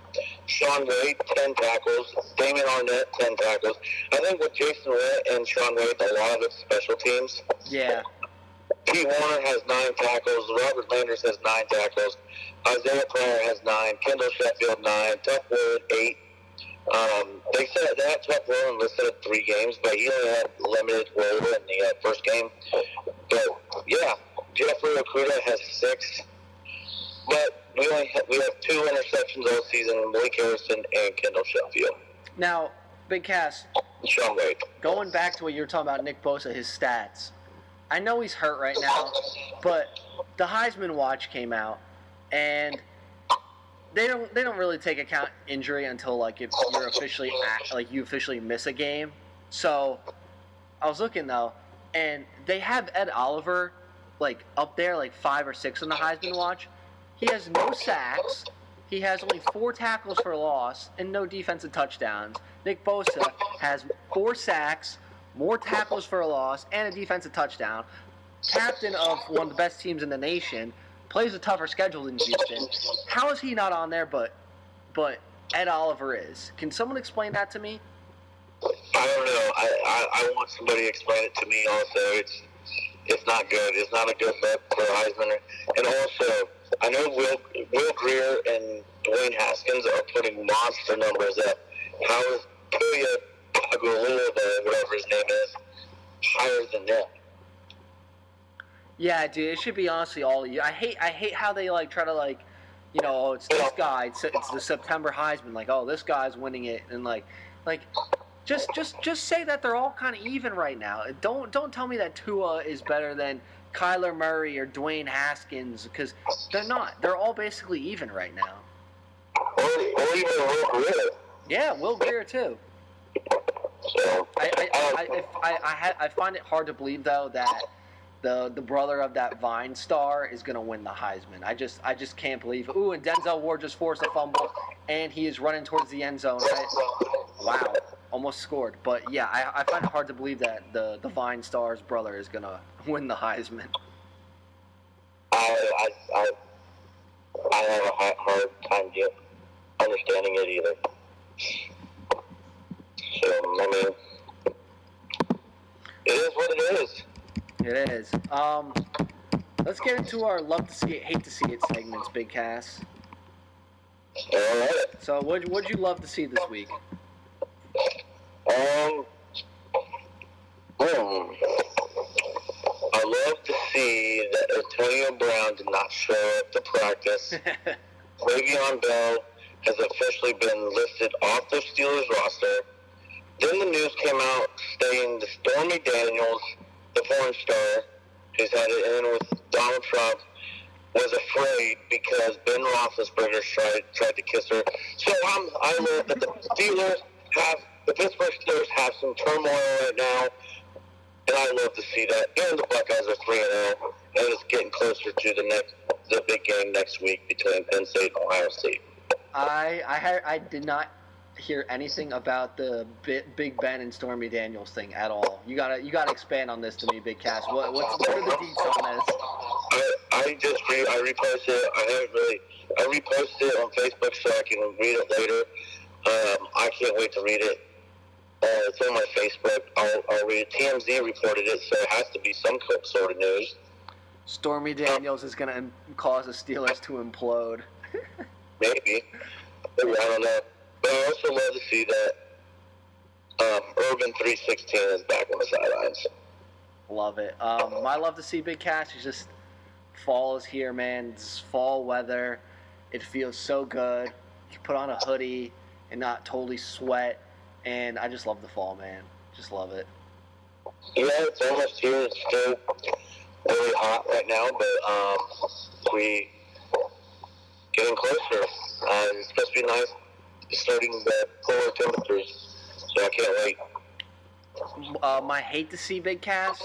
Sean Wade, ten tackles. Damon Arnett, ten tackles. I think with Jason Witt and Sean Wade, a lot of it's special teams. Yeah. Pete Warner has nine tackles. Robert Landers has nine tackles. Isaiah Pryor has nine. Kendall Sheffield, nine. Tuck Wood, eight. Um, they said they had Tuck Wood listed at three games, but he only had limited role in the uh, first game. But, yeah, Jeffrey Okudah has six. But we only have, we have two interceptions all season, Blake Harrison and Kendall Sheffield. Now, Big Cass, Sean Wade. Going back to what you were talking about, Nick Bosa, his stats. I know he's hurt right now, but the Heisman Watch came out, and they don't they don't really take account injury until like if you're officially at, like you officially miss a game. So I was looking though, and they have Ed Oliver like up there like five or six on the Heisman Watch. He has no sacks. He has only four tackles for loss and no defensive touchdowns. Nick Bosa has four sacks, more tackles for a loss, and a defensive touchdown. Captain of one of the best teams in the nation, plays a tougher schedule than Houston. How is he not on there, but but Ed Oliver is? Can someone explain that to me? I don't know. I, I, I want somebody to explain it to me also. It's it's not good. It's not a good look for Heisman. And also, I know Will, Will Greer and Dwayne Haskins are putting monster numbers up. How is Puya Tagovailoa, whatever his name is, higher than them? Yeah, dude, it should be honestly all you. I hate, I hate how they like try to like, you know, oh, it's this guy. It's, it's the September Heisman. Like, oh, this guy's winning it, and like, like, just, just, just say that they're all kind of even right now. Don't, don't tell me that Tua is better than Kyler Murray or Dwayne Haskins, because they're not. They're all basically even right now. Or, or even Will Greer. Yeah, Will Greer too. So, I, I, I, if, I, I, ha- I find it hard to believe though that the the brother of that Vine star is gonna win the Heisman. I just, I just can't believe it. Ooh, and Denzel Ward just forced a fumble, and he is running towards the end zone. I, wow, almost scored. But yeah, I, I find it hard to believe that the the Vine star's brother is gonna win the Heisman. I, I, I, I have a hard time get understanding it either. So, I mean, it is what it is. It is. Um, let's get into our love to see it, hate to see it segments, Big Cass. All right. So, what what'd you love to see this week? Um, hmm. I love to see that Antonio Brown did not show up to practice. Le'Veon Bell has officially been listed off the Steelers roster. Then the news came out stating that Stormy Daniels, the porn star, who's had it in with Donald Trump, was afraid because Ben Roethlisberger tried tried to kiss her. So I'm, I love that the Steelers have, the Pittsburgh Steelers have some turmoil right now, and I love to see that. And the Buckeyes are three and oh, and it's getting closer to the next, the big game next week between Penn State and Ohio State. I I had, I did not hear anything about the Big Ben and Stormy Daniels thing at all. You gotta you gotta expand on this to me, Big Cass. What what's, what are the deets on this? I I just re, I reposted it. I haven't really I reposted it on Facebook so I can read it later. Um, I can't wait to read it. Uh, it's on my Facebook. I'll, I'll read it. T M Z reported it, so it has to be some sort of news. Stormy Daniels is gonna cause the Steelers to implode. Maybe. Maybe. I don't know. But I also love to see that um, Urban three sixteen is back on the sidelines. Love it. Um, I love to see Big Cass. It's just fall is here, man. It's fall weather. It feels so good. You can put on a hoodie and not totally sweat. And I just love the fall, man. Just love it. Yeah, it's almost here. It's still really hot right now, but um, we getting closer. Uh, it's supposed to be nice. Starting the polar temperatures, so I can't wait. Um, I hate to see Big Cass.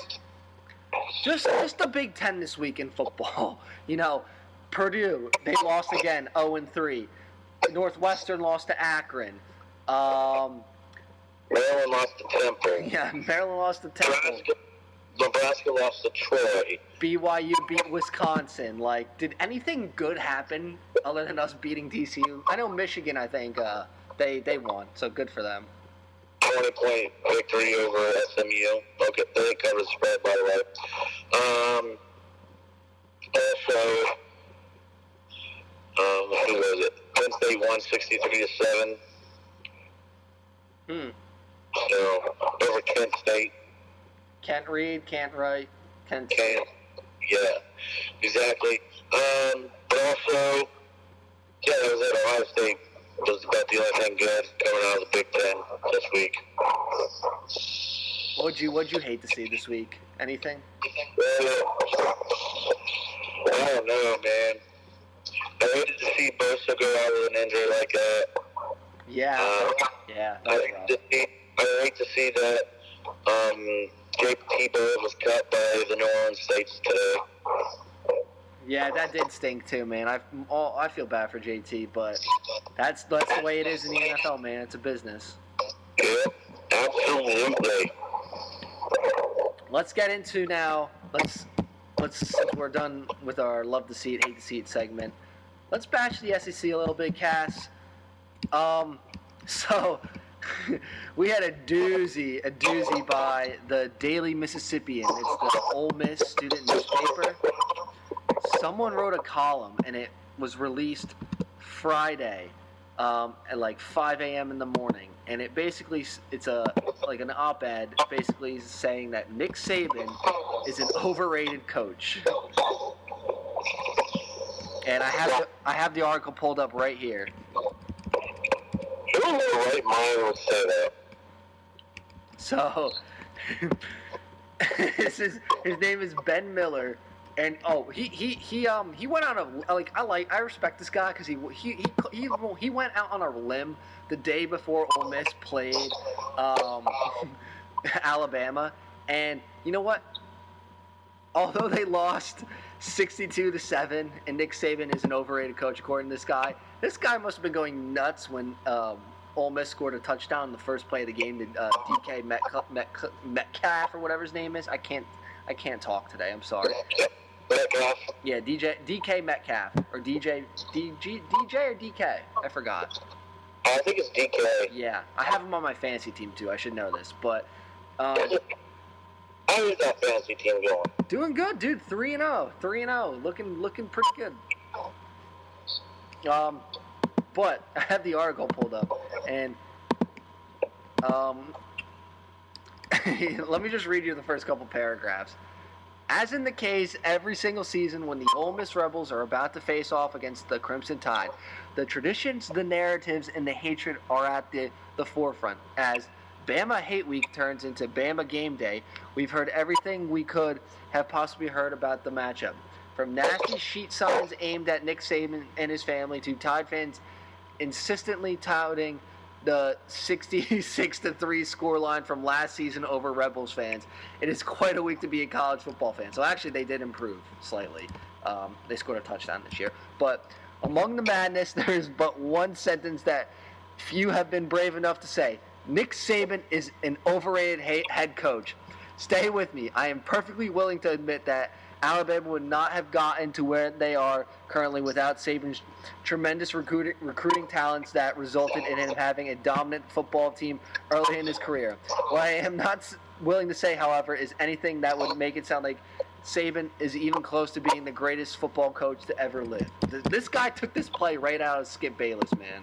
Just, just the Big Ten this week in football. You know, Purdue, they lost again, oh and three. Northwestern lost to Akron. Um, Maryland lost to Temple. Yeah, Maryland lost to Temple. Nebraska, Nebraska lost to Troy. B Y U beat Wisconsin. Like, did anything good happen other than us beating T C U. I know Michigan, I think, uh, they, they won, so good for them. twenty-point victory over S M U. Okay, they covered the spread, by the way. Um, also, um, who was it? Penn State won sixty-three to seven. Hmm. So, over Kent State. Can't read, can't write, can't... Can't. Yeah, exactly. Um, but also, yeah, I was at Ohio State. Was about the only thing good coming out of the Big Ten this week. What'd you What'd you hate to see this week? Anything? Well, I don't know, man. I hated to see Bosa go out with an injury like that. Yeah, Uh, yeah. I hate to see. I hate to see that. Um, Jake Tebow was cut by the New Orleans Saints today. Yeah, that did stink too, man. I all I feel bad for J T, but that's that's the way it is in the N F L, man. It's a business. Yeah, absolutely. Let's get into now. Let's let's since we're done with our love to see it, hate to see it segment. Let's bash the S E C a little bit, Cass. Um, so we had a doozy, a doozy by the Daily Mississippian. It's the Ole Miss student newspaper. Someone wrote a column, and it was released Friday um, at like five a.m. in the morning. And it basically, it's a like an op-ed basically saying that Nick Saban is an overrated coach. And I have the, I have the article pulled up right here. Who in their right mind would say that? So, this is, his name is Ben Miller. And oh, he he he um he went on a like I like I respect this guy because he he he he he went out on a limb the day before Ole Miss played um Alabama, and you know what? Although they lost sixty-two to seven, and Nick Saban is an overrated coach according to this guy, this guy must have been going nuts when um, Ole Miss scored a touchdown in the first play of the game to uh, D K Metcalf, Metcalf or whatever his name is. I can't I can't talk today. I'm sorry. Metcalf. Yeah, D J D K Metcalf or D J D G D J or D K. I forgot. I think it's D K. Yeah, I have him on my fantasy team too. I should know this, but um, how is that fantasy team going? doing good, dude. Three and zero, three and zero, looking looking pretty good. Um, but I have the article pulled up, and um, let me just read you the first couple paragraphs. As in the case every single season when the Ole Miss Rebels are about to face off against the Crimson Tide, the traditions, the narratives, and the hatred are at the, the forefront. As Bama Hate Week turns into Bama Game Day, we've heard everything we could have possibly heard about the matchup. From nasty sheet signs aimed at Nick Saban and his family to Tide fans insistently touting the sixty-six to three scoreline from last season over Rebels fans. It is quite a week to be a college football fan. So actually, they did improve slightly. Um, they scored a touchdown this year. But among the madness, there is but one sentence that few have been brave enough to say. Nick Saban is an overrated head coach. Stay with me. I am perfectly willing to admit that Alabama would not have gotten to where they are currently without Saban's tremendous recruiting, recruiting talents that resulted in him having a dominant football team early in his career. What I am not willing to say, however, is anything that would make it sound like Saban is even close to being the greatest football coach to ever live. This guy took this play right out of Skip Bayless, man.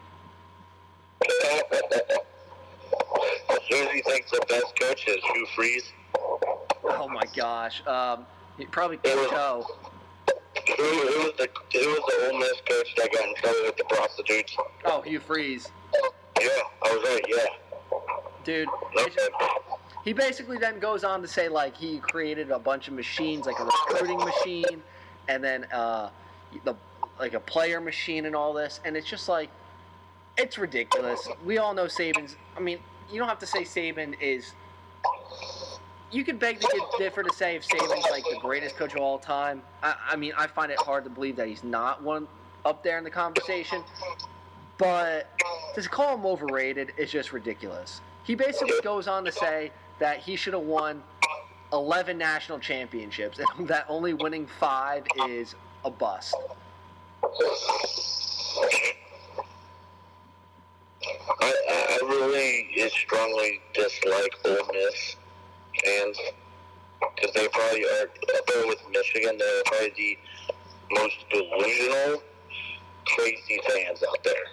Who do you think's the best coach is? Hugh Freeze? Oh my gosh. Um, probably Coach O. Who, who was the who was the Ole Miss coach that got in trouble with the prostitutes? Oh, Hugh Freeze. Yeah, I was right. Yeah. Dude, Okay. he basically then goes on to say like he created a bunch of machines, like a recruiting machine, and then uh, the like a player machine and all this, and it's just like it's ridiculous. We all know Saban's. I mean, you don't have to say Saban is. You could beg to differ to say if Saban's like the greatest coach of all time. I, I mean, I find it hard to believe that he's not one up there in the conversation. But to call him overrated is just ridiculous. He basically goes on to say that he should have won eleven national championships, and that only winning five is a bust. I, I really strongly dislike Ole Miss fans because they probably are up there with Michigan. They're probably the most delusional, crazy fans out there.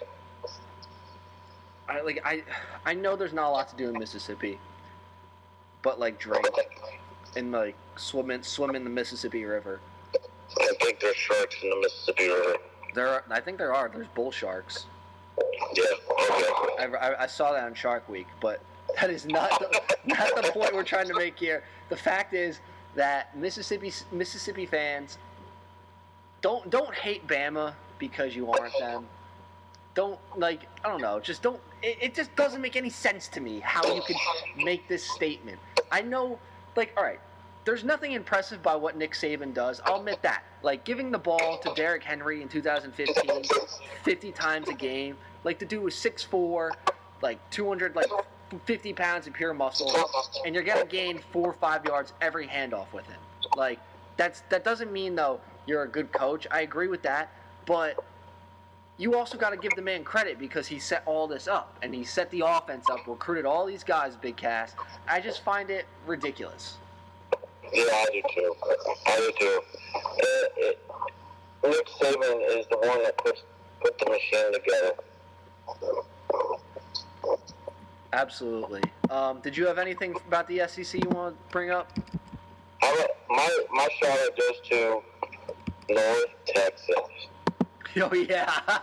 I like I I know there's not a lot to do in Mississippi, but like drink and like swim in, swim in the Mississippi River. I think there's sharks in the Mississippi River. There are, I think there are. There's bull sharks. Yeah, okay. I, I, I saw that on Shark Week, but that is not the, not the point we're trying to make here. The fact is that Mississippi Mississippi fans don't don't hate Bama because you aren't them. Don't like I don't know. Just don't. It, it just doesn't make any sense to me how you could make this statement. I know, like, all right. There's nothing impressive by what Nick Saban does. I'll admit that. Like, giving the ball to Derrick Henry in two thousand fifteen, fifty times a game. Like, the dude was six foot four, like, two hundred, like, fifty pounds of pure muscle, and you're going to gain four or five yards every handoff with him. Like, that's that doesn't mean, though, you're a good coach. I agree with that. But you also got to give the man credit because he set all this up, and he set the offense up, recruited all these guys, Big Cass. I just find it ridiculous. Yeah, I do too. I do too. It, it, Nick Saban is the one that puts put the machine together. Absolutely. Um, did you have anything about the S E C you want to bring up? I, my my shout out goes to North Texas. Oh yeah.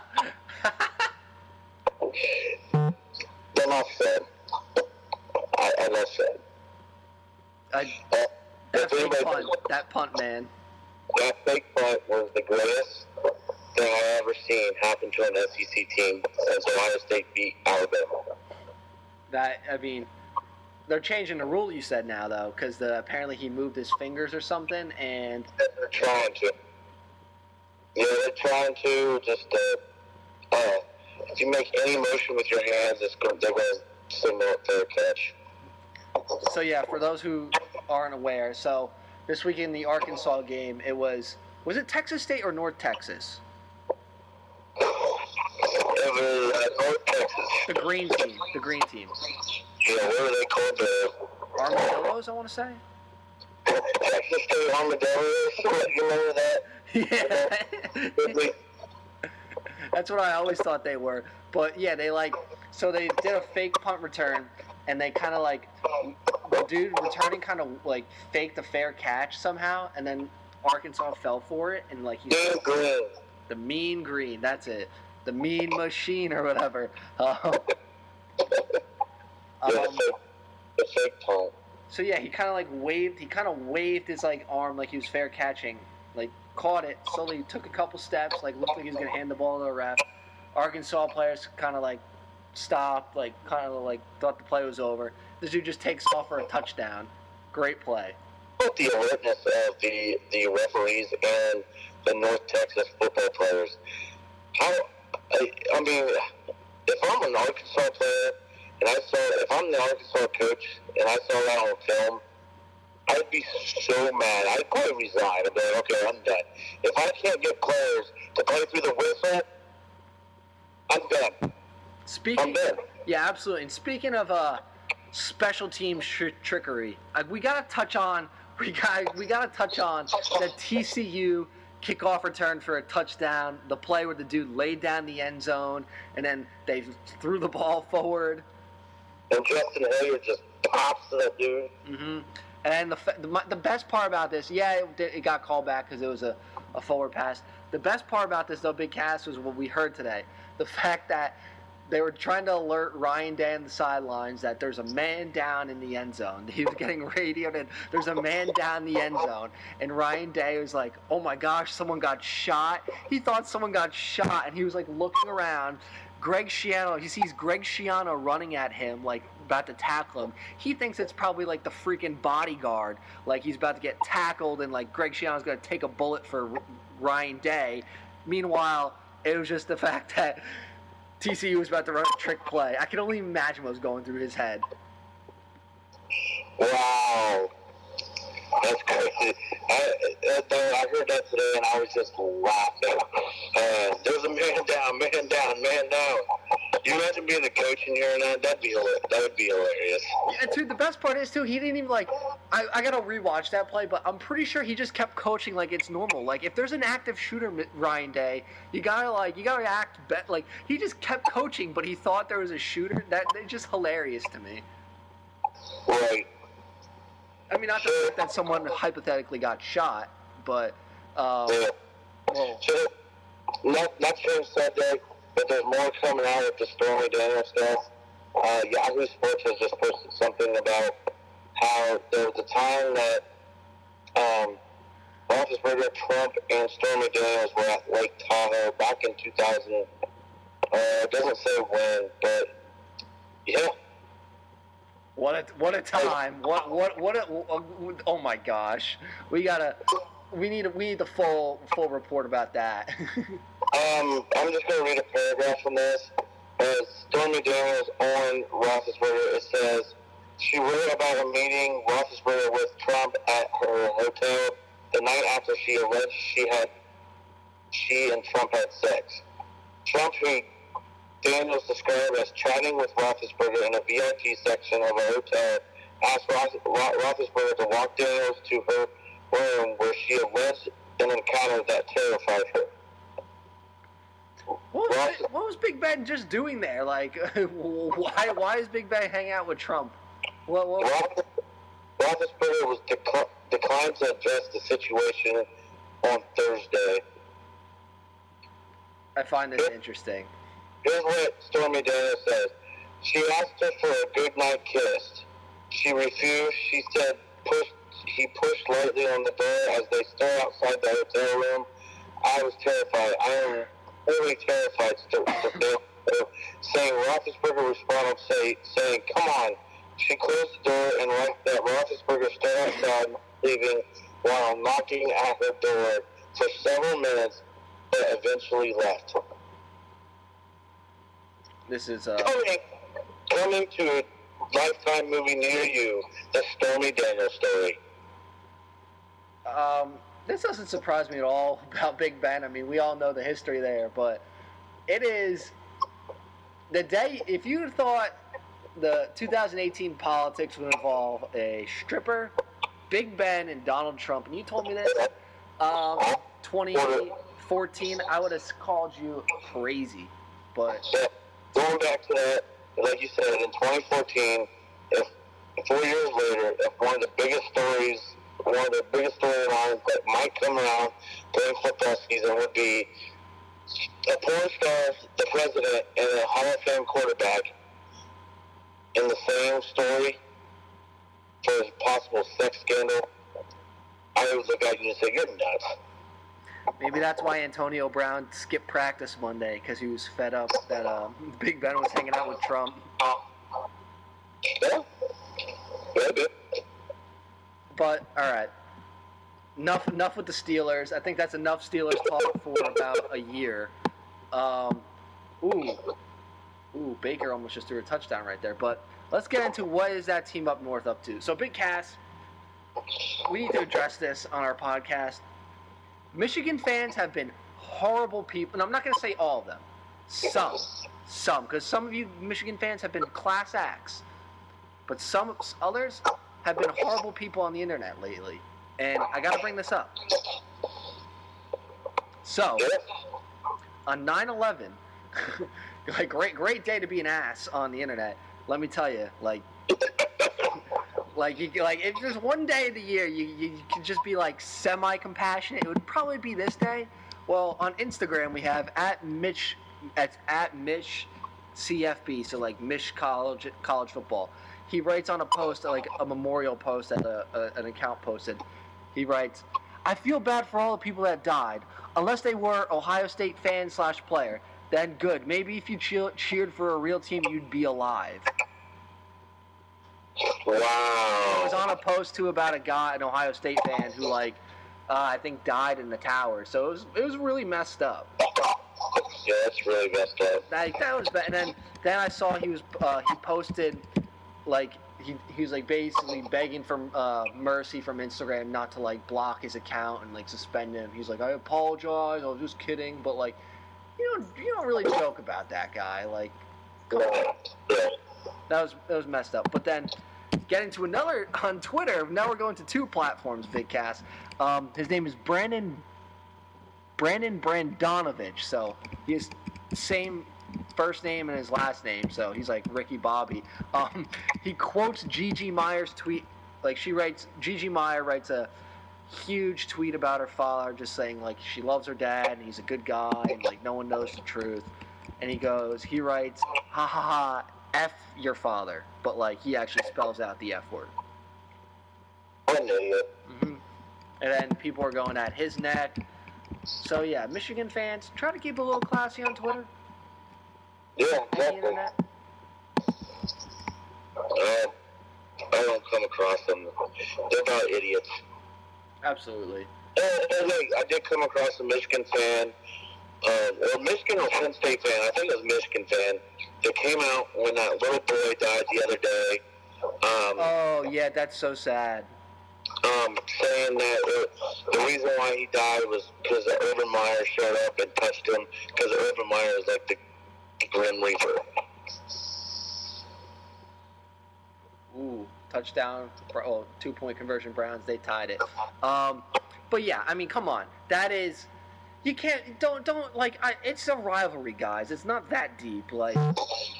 Enough said. I, enough said. I, uh, that fake punt, that punt, man. That fake punt was the greatest thing I've ever seen happen to an S E C team since Ohio State beat Alabama. That, I mean, they're changing the rule, you said, now, though, because apparently he moved his fingers or something, and... They're trying to. Yeah, they're trying to just, uh, uh, if you make any motion with your hands, it's going, they're going to signal a fair catch. So, yeah, for those who aren't aware, so this week in the Arkansas game, it was, was it Texas State or North Texas? It was uh, North Texas. The green team, the green team. Yeah, what are they called? The Armadillos, I want to say? Texas State Armadillos, you remember that? Yeah. That's what I always thought they were. But, yeah, they, like, so they did a fake punt return, and they kind of, like, the dude returning kind of, like, faked a fair catch somehow, and then Arkansas fell for it, and, like, he... Mean Green. The Mean Green, that's it. The Mean Machine or whatever. Um, yeah, the fake, the fake punt. So, yeah, he kind of, like, waved, he kind of waved his, like, arm like he was fair catching. Like, caught it, slowly took a couple steps, like, looked like he was going to hand the ball to the ref. Arkansas players kind of, like, stopped, like, kind of, like, thought the play was over. This dude just takes off for a touchdown. Great play. The alertness of the, the referees and the North Texas football players. How, I, I mean, if I'm an Arkansas player, and I saw, if I'm the Arkansas coach, and I saw that on film, I'd be so mad. I'd probably resign. I'd be like, okay, I'm done. If I can't get players to play through the whistle, I'm done. Speaking, I'm done. Yeah, absolutely. And speaking of uh, special team sh- trickery, uh, we gotta touch on we got we gotta touch on the T C U kickoff return for a touchdown. The play where the dude laid down the end zone and then they threw the ball forward. And Justin Hilliard just pops to that dude. Mm-hmm. And the, the the best part about this, yeah, it, it got called back because it was a, a forward pass. The best part about this, though, Big Cass, was what we heard today. The fact that they were trying to alert Ryan Day on the sidelines that there's a man down in the end zone. He was getting radioed and there's a man down in the end zone. And Ryan Day was like, oh my gosh, someone got shot. He thought someone got shot and he was like looking around. Greg Schiano, he sees Greg Schiano running at him, like about to tackle him. He thinks it's probably like the freaking bodyguard, like he's about to get tackled and like Greg Schiano's going to take a bullet for Ryan Day. Meanwhile, it was just the fact that T C U was about to run a trick play. I can only imagine what was going through his head. Wow. That's crazy. I, I heard that today, and I was just laughing. Uh, there's a man down, man down, man down. You imagine being the coach and hearing that? That'd be that would be hilarious. Yeah, dude. The best part is too, he didn't even like. I, I gotta rewatch that play, but I'm pretty sure he just kept coaching like it's normal. Like if there's an active shooter, Ryan Day, you gotta like you gotta act bet. Like he just kept coaching, but he thought there was a shooter. That that's just hilarious to me. Right. I mean, not the fact that someone hypothetically got shot, but um, yeah. well, so, not not sure Sunday, but there's more coming out with the Stormy Daniels stuff. Uh, Yahoo Sports has just posted something about how there was a time that um, Roethlisberger, Trump, and Stormy Daniels were at Lake Tahoe back in two thousand. Uh, it doesn't say when, but yeah. What a what a time! What what what? A, oh my gosh! We gotta we need we need the full full report about that. um, I'm just gonna read a paragraph from this. As Stormy Daniels on Roethlisberger, it says she wrote about a meeting Roethlisberger with Trump at her hotel the night after she alleged she had she and Trump had sex. Trump, who Daniels described as chatting with Roethlisberger in a V I P section of a hotel, asked Roth- Roethlisberger to walk Daniels to her room where she alleged an encounter that terrified her. What was, Roth- what was Big Ben just doing there? Like, why why is Big Ben hanging out with Trump? What, what? Roth- Roethlisberger was dec- declined to address the situation on Thursday. I find this interesting. Here's what Stormy Daniels says. She asked her for a goodnight kiss. She refused. She said push, he pushed lightly on the door as they stood outside the hotel room. I was terrified. I am really terrified, saying Roethlisberger responded say, saying, come on. She closed the door and right that Roethlisberger stood outside leaving while knocking at her door for several minutes, but eventually left. This is uh... coming, coming to a Lifetime movie near you, the Stormy Daniels story. Um, this doesn't surprise me at all about Big Ben. I mean, we all know the history there, but it is the day. If you thought the two thousand eighteen politics would involve a stripper, Big Ben, and Donald Trump, and you told me this, um, twenty fourteen, I would have called you crazy. But yeah. Going back to that, like you said, in twenty fourteen, if four years later, if one of the biggest stories, one of the biggest storylines that might come around during football season would be a porn star, the president, and a Hall of Fame quarterback in the same story for his possible sex scandal, I would look at you and say, you're nuts. Maybe that's why Antonio Brown skipped practice Monday, because he was fed up that uh, Big Ben was hanging out with Trump. Yeah. Maybe. But, all right. Enough, enough with the Steelers. I think that's enough Steelers talk for about a year. Um, ooh. Ooh, Baker almost just threw a touchdown right there. But let's get into what is that team up north up to. So, Big Cass, we need to address this on our podcast. Michigan fans have been horrible people, and I'm not going to say all of them. Some. Some. Because some of you Michigan fans have been class acts. But some others have been horrible people on the internet lately. And I got to bring this up. So, on nine eleven, like great great day to be an ass on the internet. Let me tell you, like, like you like if there's one day of the year you you can just be like semi-compassionate, it would probably be this day. Well, on Instagram we have at Mitch, at at Mitch C F B, so like Mich College College Football. He writes on a post, like a memorial post that a, a, an account posted. He writes, "I feel bad for all the people that died. Unless they were Ohio State fan slash player, then good. Maybe if you cheer, cheered for a real team, you'd be alive." Wow. It was on a post too about a guy, an Ohio State fan, who like uh, I think died in the tower. So it was it was really messed up. Yeah, that's really messed up. Like that was bad. And then then I saw he was uh, he posted like he, he was like basically begging for uh, mercy from Instagram not to like block his account and like suspend him. He's like, I apologize, I was just kidding, but like, you don't you don't really joke about that guy. Like, come on. That was that was messed up. But then getting to another on Twitter. Now we're going to two platforms. VidCast. Um, his name is Brandon Brandon Brandonovich. So he has the same first name and his last name, so he's like Ricky Bobby. Um, he quotes Gigi Meyer's tweet, like she writes, Gigi Meyer writes a huge tweet about her father, just saying like she loves her dad and he's a good guy and like no one knows the truth. And he goes, he writes, ha ha ha, F your father, but like he actually spells out the F word. What an idiot. Mm-hmm. And then people are going at his neck. So yeah, Michigan fans, try to keep a little classy on Twitter. Yeah, exactly. Um, I don't come across them. They're about idiots. Absolutely. And, and like, I did come across a Michigan fan, um, or Michigan or Penn State fan, I think it was a Michigan fan, that came out when that little boy died the other day. Um, oh, yeah, that's so sad. Um, saying that it, the reason why he died was because Urban Meyer showed up and touched him, because Urban Meyer is like the Grim Reaper. Ooh, touchdown, oh, two-point conversion Browns, they tied it. Um, but yeah, I mean, come on. That is, you can't, don't, don't, like, I, it's a rivalry, guys. It's not that deep, like. Yeah,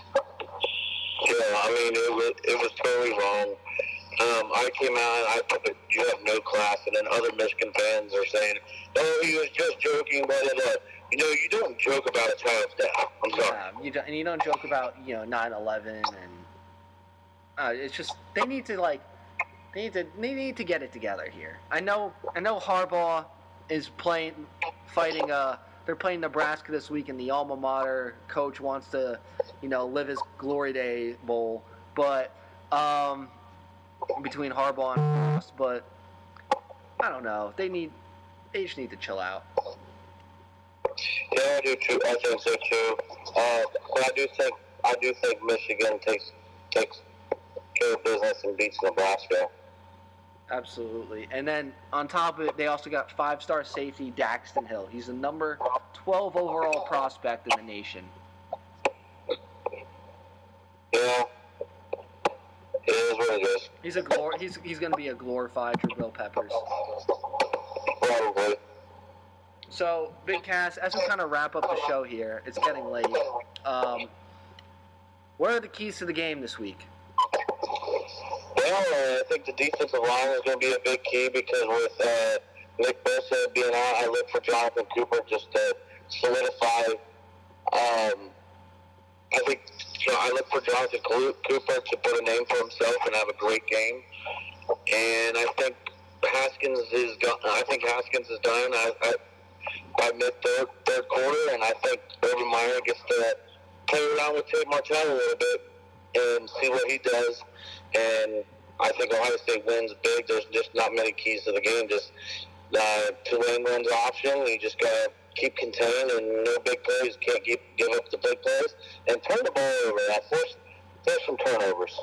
I mean, it was, it was totally wrong. Um, I came out and I put, you have no class, and then other Michigan fans are saying, oh, he was just joking, blah, blah, blah. You know, you don't joke about a child's death. I'm sorry. Yeah, you don't, and you don't joke about, you know, nine eleven, and uh, it's just, they need to, like, they need to, they need to get it together here. I know, I know Harbaugh is playing, fighting, uh, they're playing Nebraska this week, and the alma mater coach wants to, you know, live his Glory Day Bowl, but, um, between Harbaugh and Frost, but I don't know. They need, they just need to chill out. Yeah, I do too. I think so too. Uh, but I do think I do think Michigan takes takes care of business and beats Nebraska. Absolutely. And then on top of it, they also got five-star safety Daxton Hill. He's the number twelve overall prospect in the nation. Yeah, it is what it is. He's a glor- He's he's going to be a glorified Jabril Peppers. Probably. So, Big Cass, as we kind of wrap up the show here, it's getting late. Um, what are the keys to the game this week? Well, uh, I think the defensive line is going to be a big key because with uh, Nick Bosa being out, I look for Jonathan Cooper just to solidify. Um, I think I look for Jonathan Cooper to put a name for himself and have a great game. And I think Haskins is. Go- I think Haskins is done. I, I, by mid-third third quarter, and I think Urban Meyer gets to play around with Tate Martell a little bit and see what he does. And I think Ohio State wins big. There's just not many keys to the game. Just uh, Tulane wins option. You just got to keep contained and no big plays. Can't keep, give up the big plays. And turn the ball over. Now, force, force some turnovers.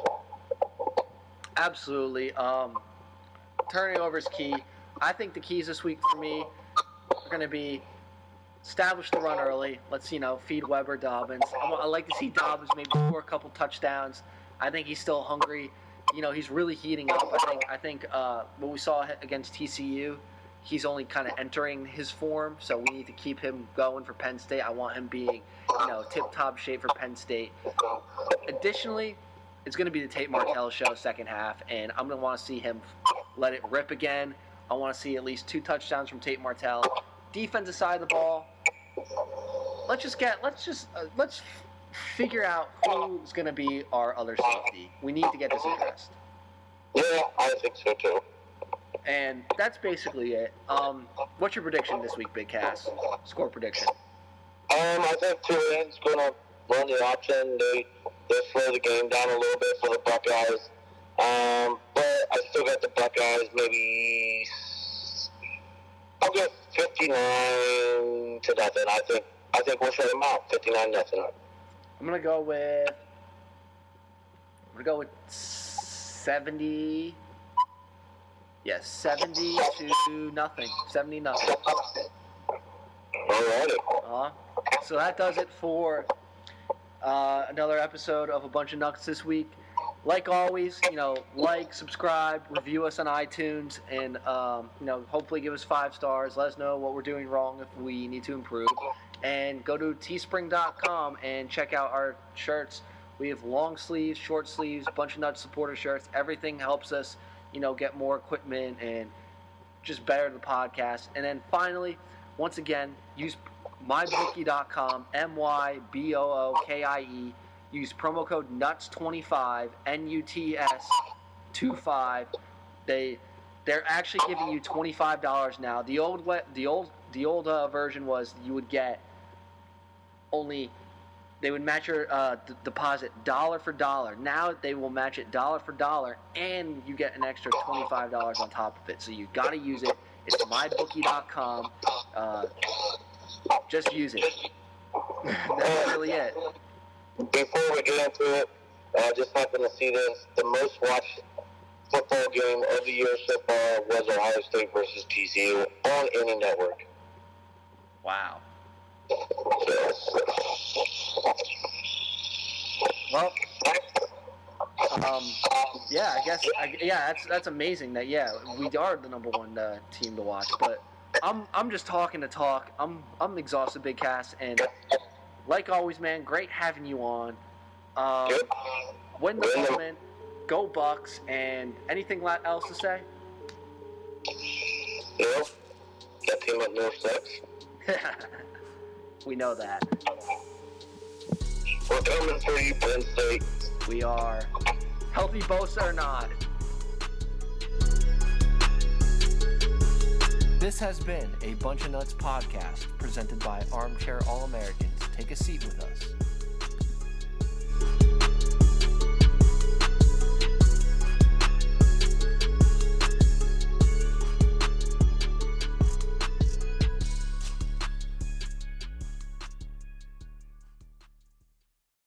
Absolutely. Um, turning over is key. I think the keys this week for me are going to be establish the run early. Let's, you know, feed Weber, Dobbins. I, I like to see Dobbins maybe score a couple touchdowns. I think he's still hungry. You know, he's really heating up. I think I think uh, what we saw against T C U, he's only kind of entering his form, so we need to keep him going for Penn State. I want him being, you know, tip-top shape for Penn State. Additionally, it's going to be the Tate Martell show second half, and I'm going to want to see him let it rip again. I want to see at least two touchdowns from Tate Martell. Defensive side of the ball, let's just get, let's just, uh, let's figure out who's going to be our other safety. We need to get this addressed. Yeah, I think so too. And that's basically it. Um, what's your prediction this week, Big Cass? Score prediction. Um, I think Tulane's going to run the option. They they slow the game down a little bit for the Buckeyes. Um, but I still got the Buckeyes maybe. I'll go fifty-nine to nothing. I think I think we'll shut them out. Fifty-nine nothing. I'm gonna go with. I'm gonna go with seventy. Yes, seventy to nothing. seventy nothing. Alrighty. Uh, so that does it for uh, another episode of A Bunch of Nuts this week. Like always, you know, like, subscribe, review us on iTunes, and, um, you know, hopefully give us five stars. Let us know what we're doing wrong if we need to improve. And go to teespring dot com and check out our shirts. We have long sleeves, short sleeves, Bunch of Nuts supporter shirts. Everything helps us, you know, get more equipment and just better the podcast. And then finally, once again, use my bookie dot com, M Y B O O K I E. Use promo code nuts twenty-five, N U T S twenty-five. They they're actually giving you twenty-five dollars now. The old the old the old uh, version was you would get only they would match your uh, d- deposit dollar for dollar. Now they will match it dollar for dollar, and you get an extra twenty-five dollars on top of it. So you got to use it. It's my bookie dot com. Uh, just use it. That's really it. Before we get into it, I just happened to see this. The most watched football game of the year so far was Ohio State versus T C U on any network. Wow. Well, um, yeah, I guess, I, yeah, that's that's amazing that, yeah, we are the number one uh, team to watch, but I'm I'm just talking to talk. I'm I'm exhausted, Big Cass, and like always, man, great having you on. Um, win the moment, go Bucks, and anything else to say? No, that team up north sucks. We know that. We're coming for you, Penn State. We are. Healthy Bosa or not. This has been a Bunch of Nuts podcast presented by Armchair All-Americans. Take a seat with us.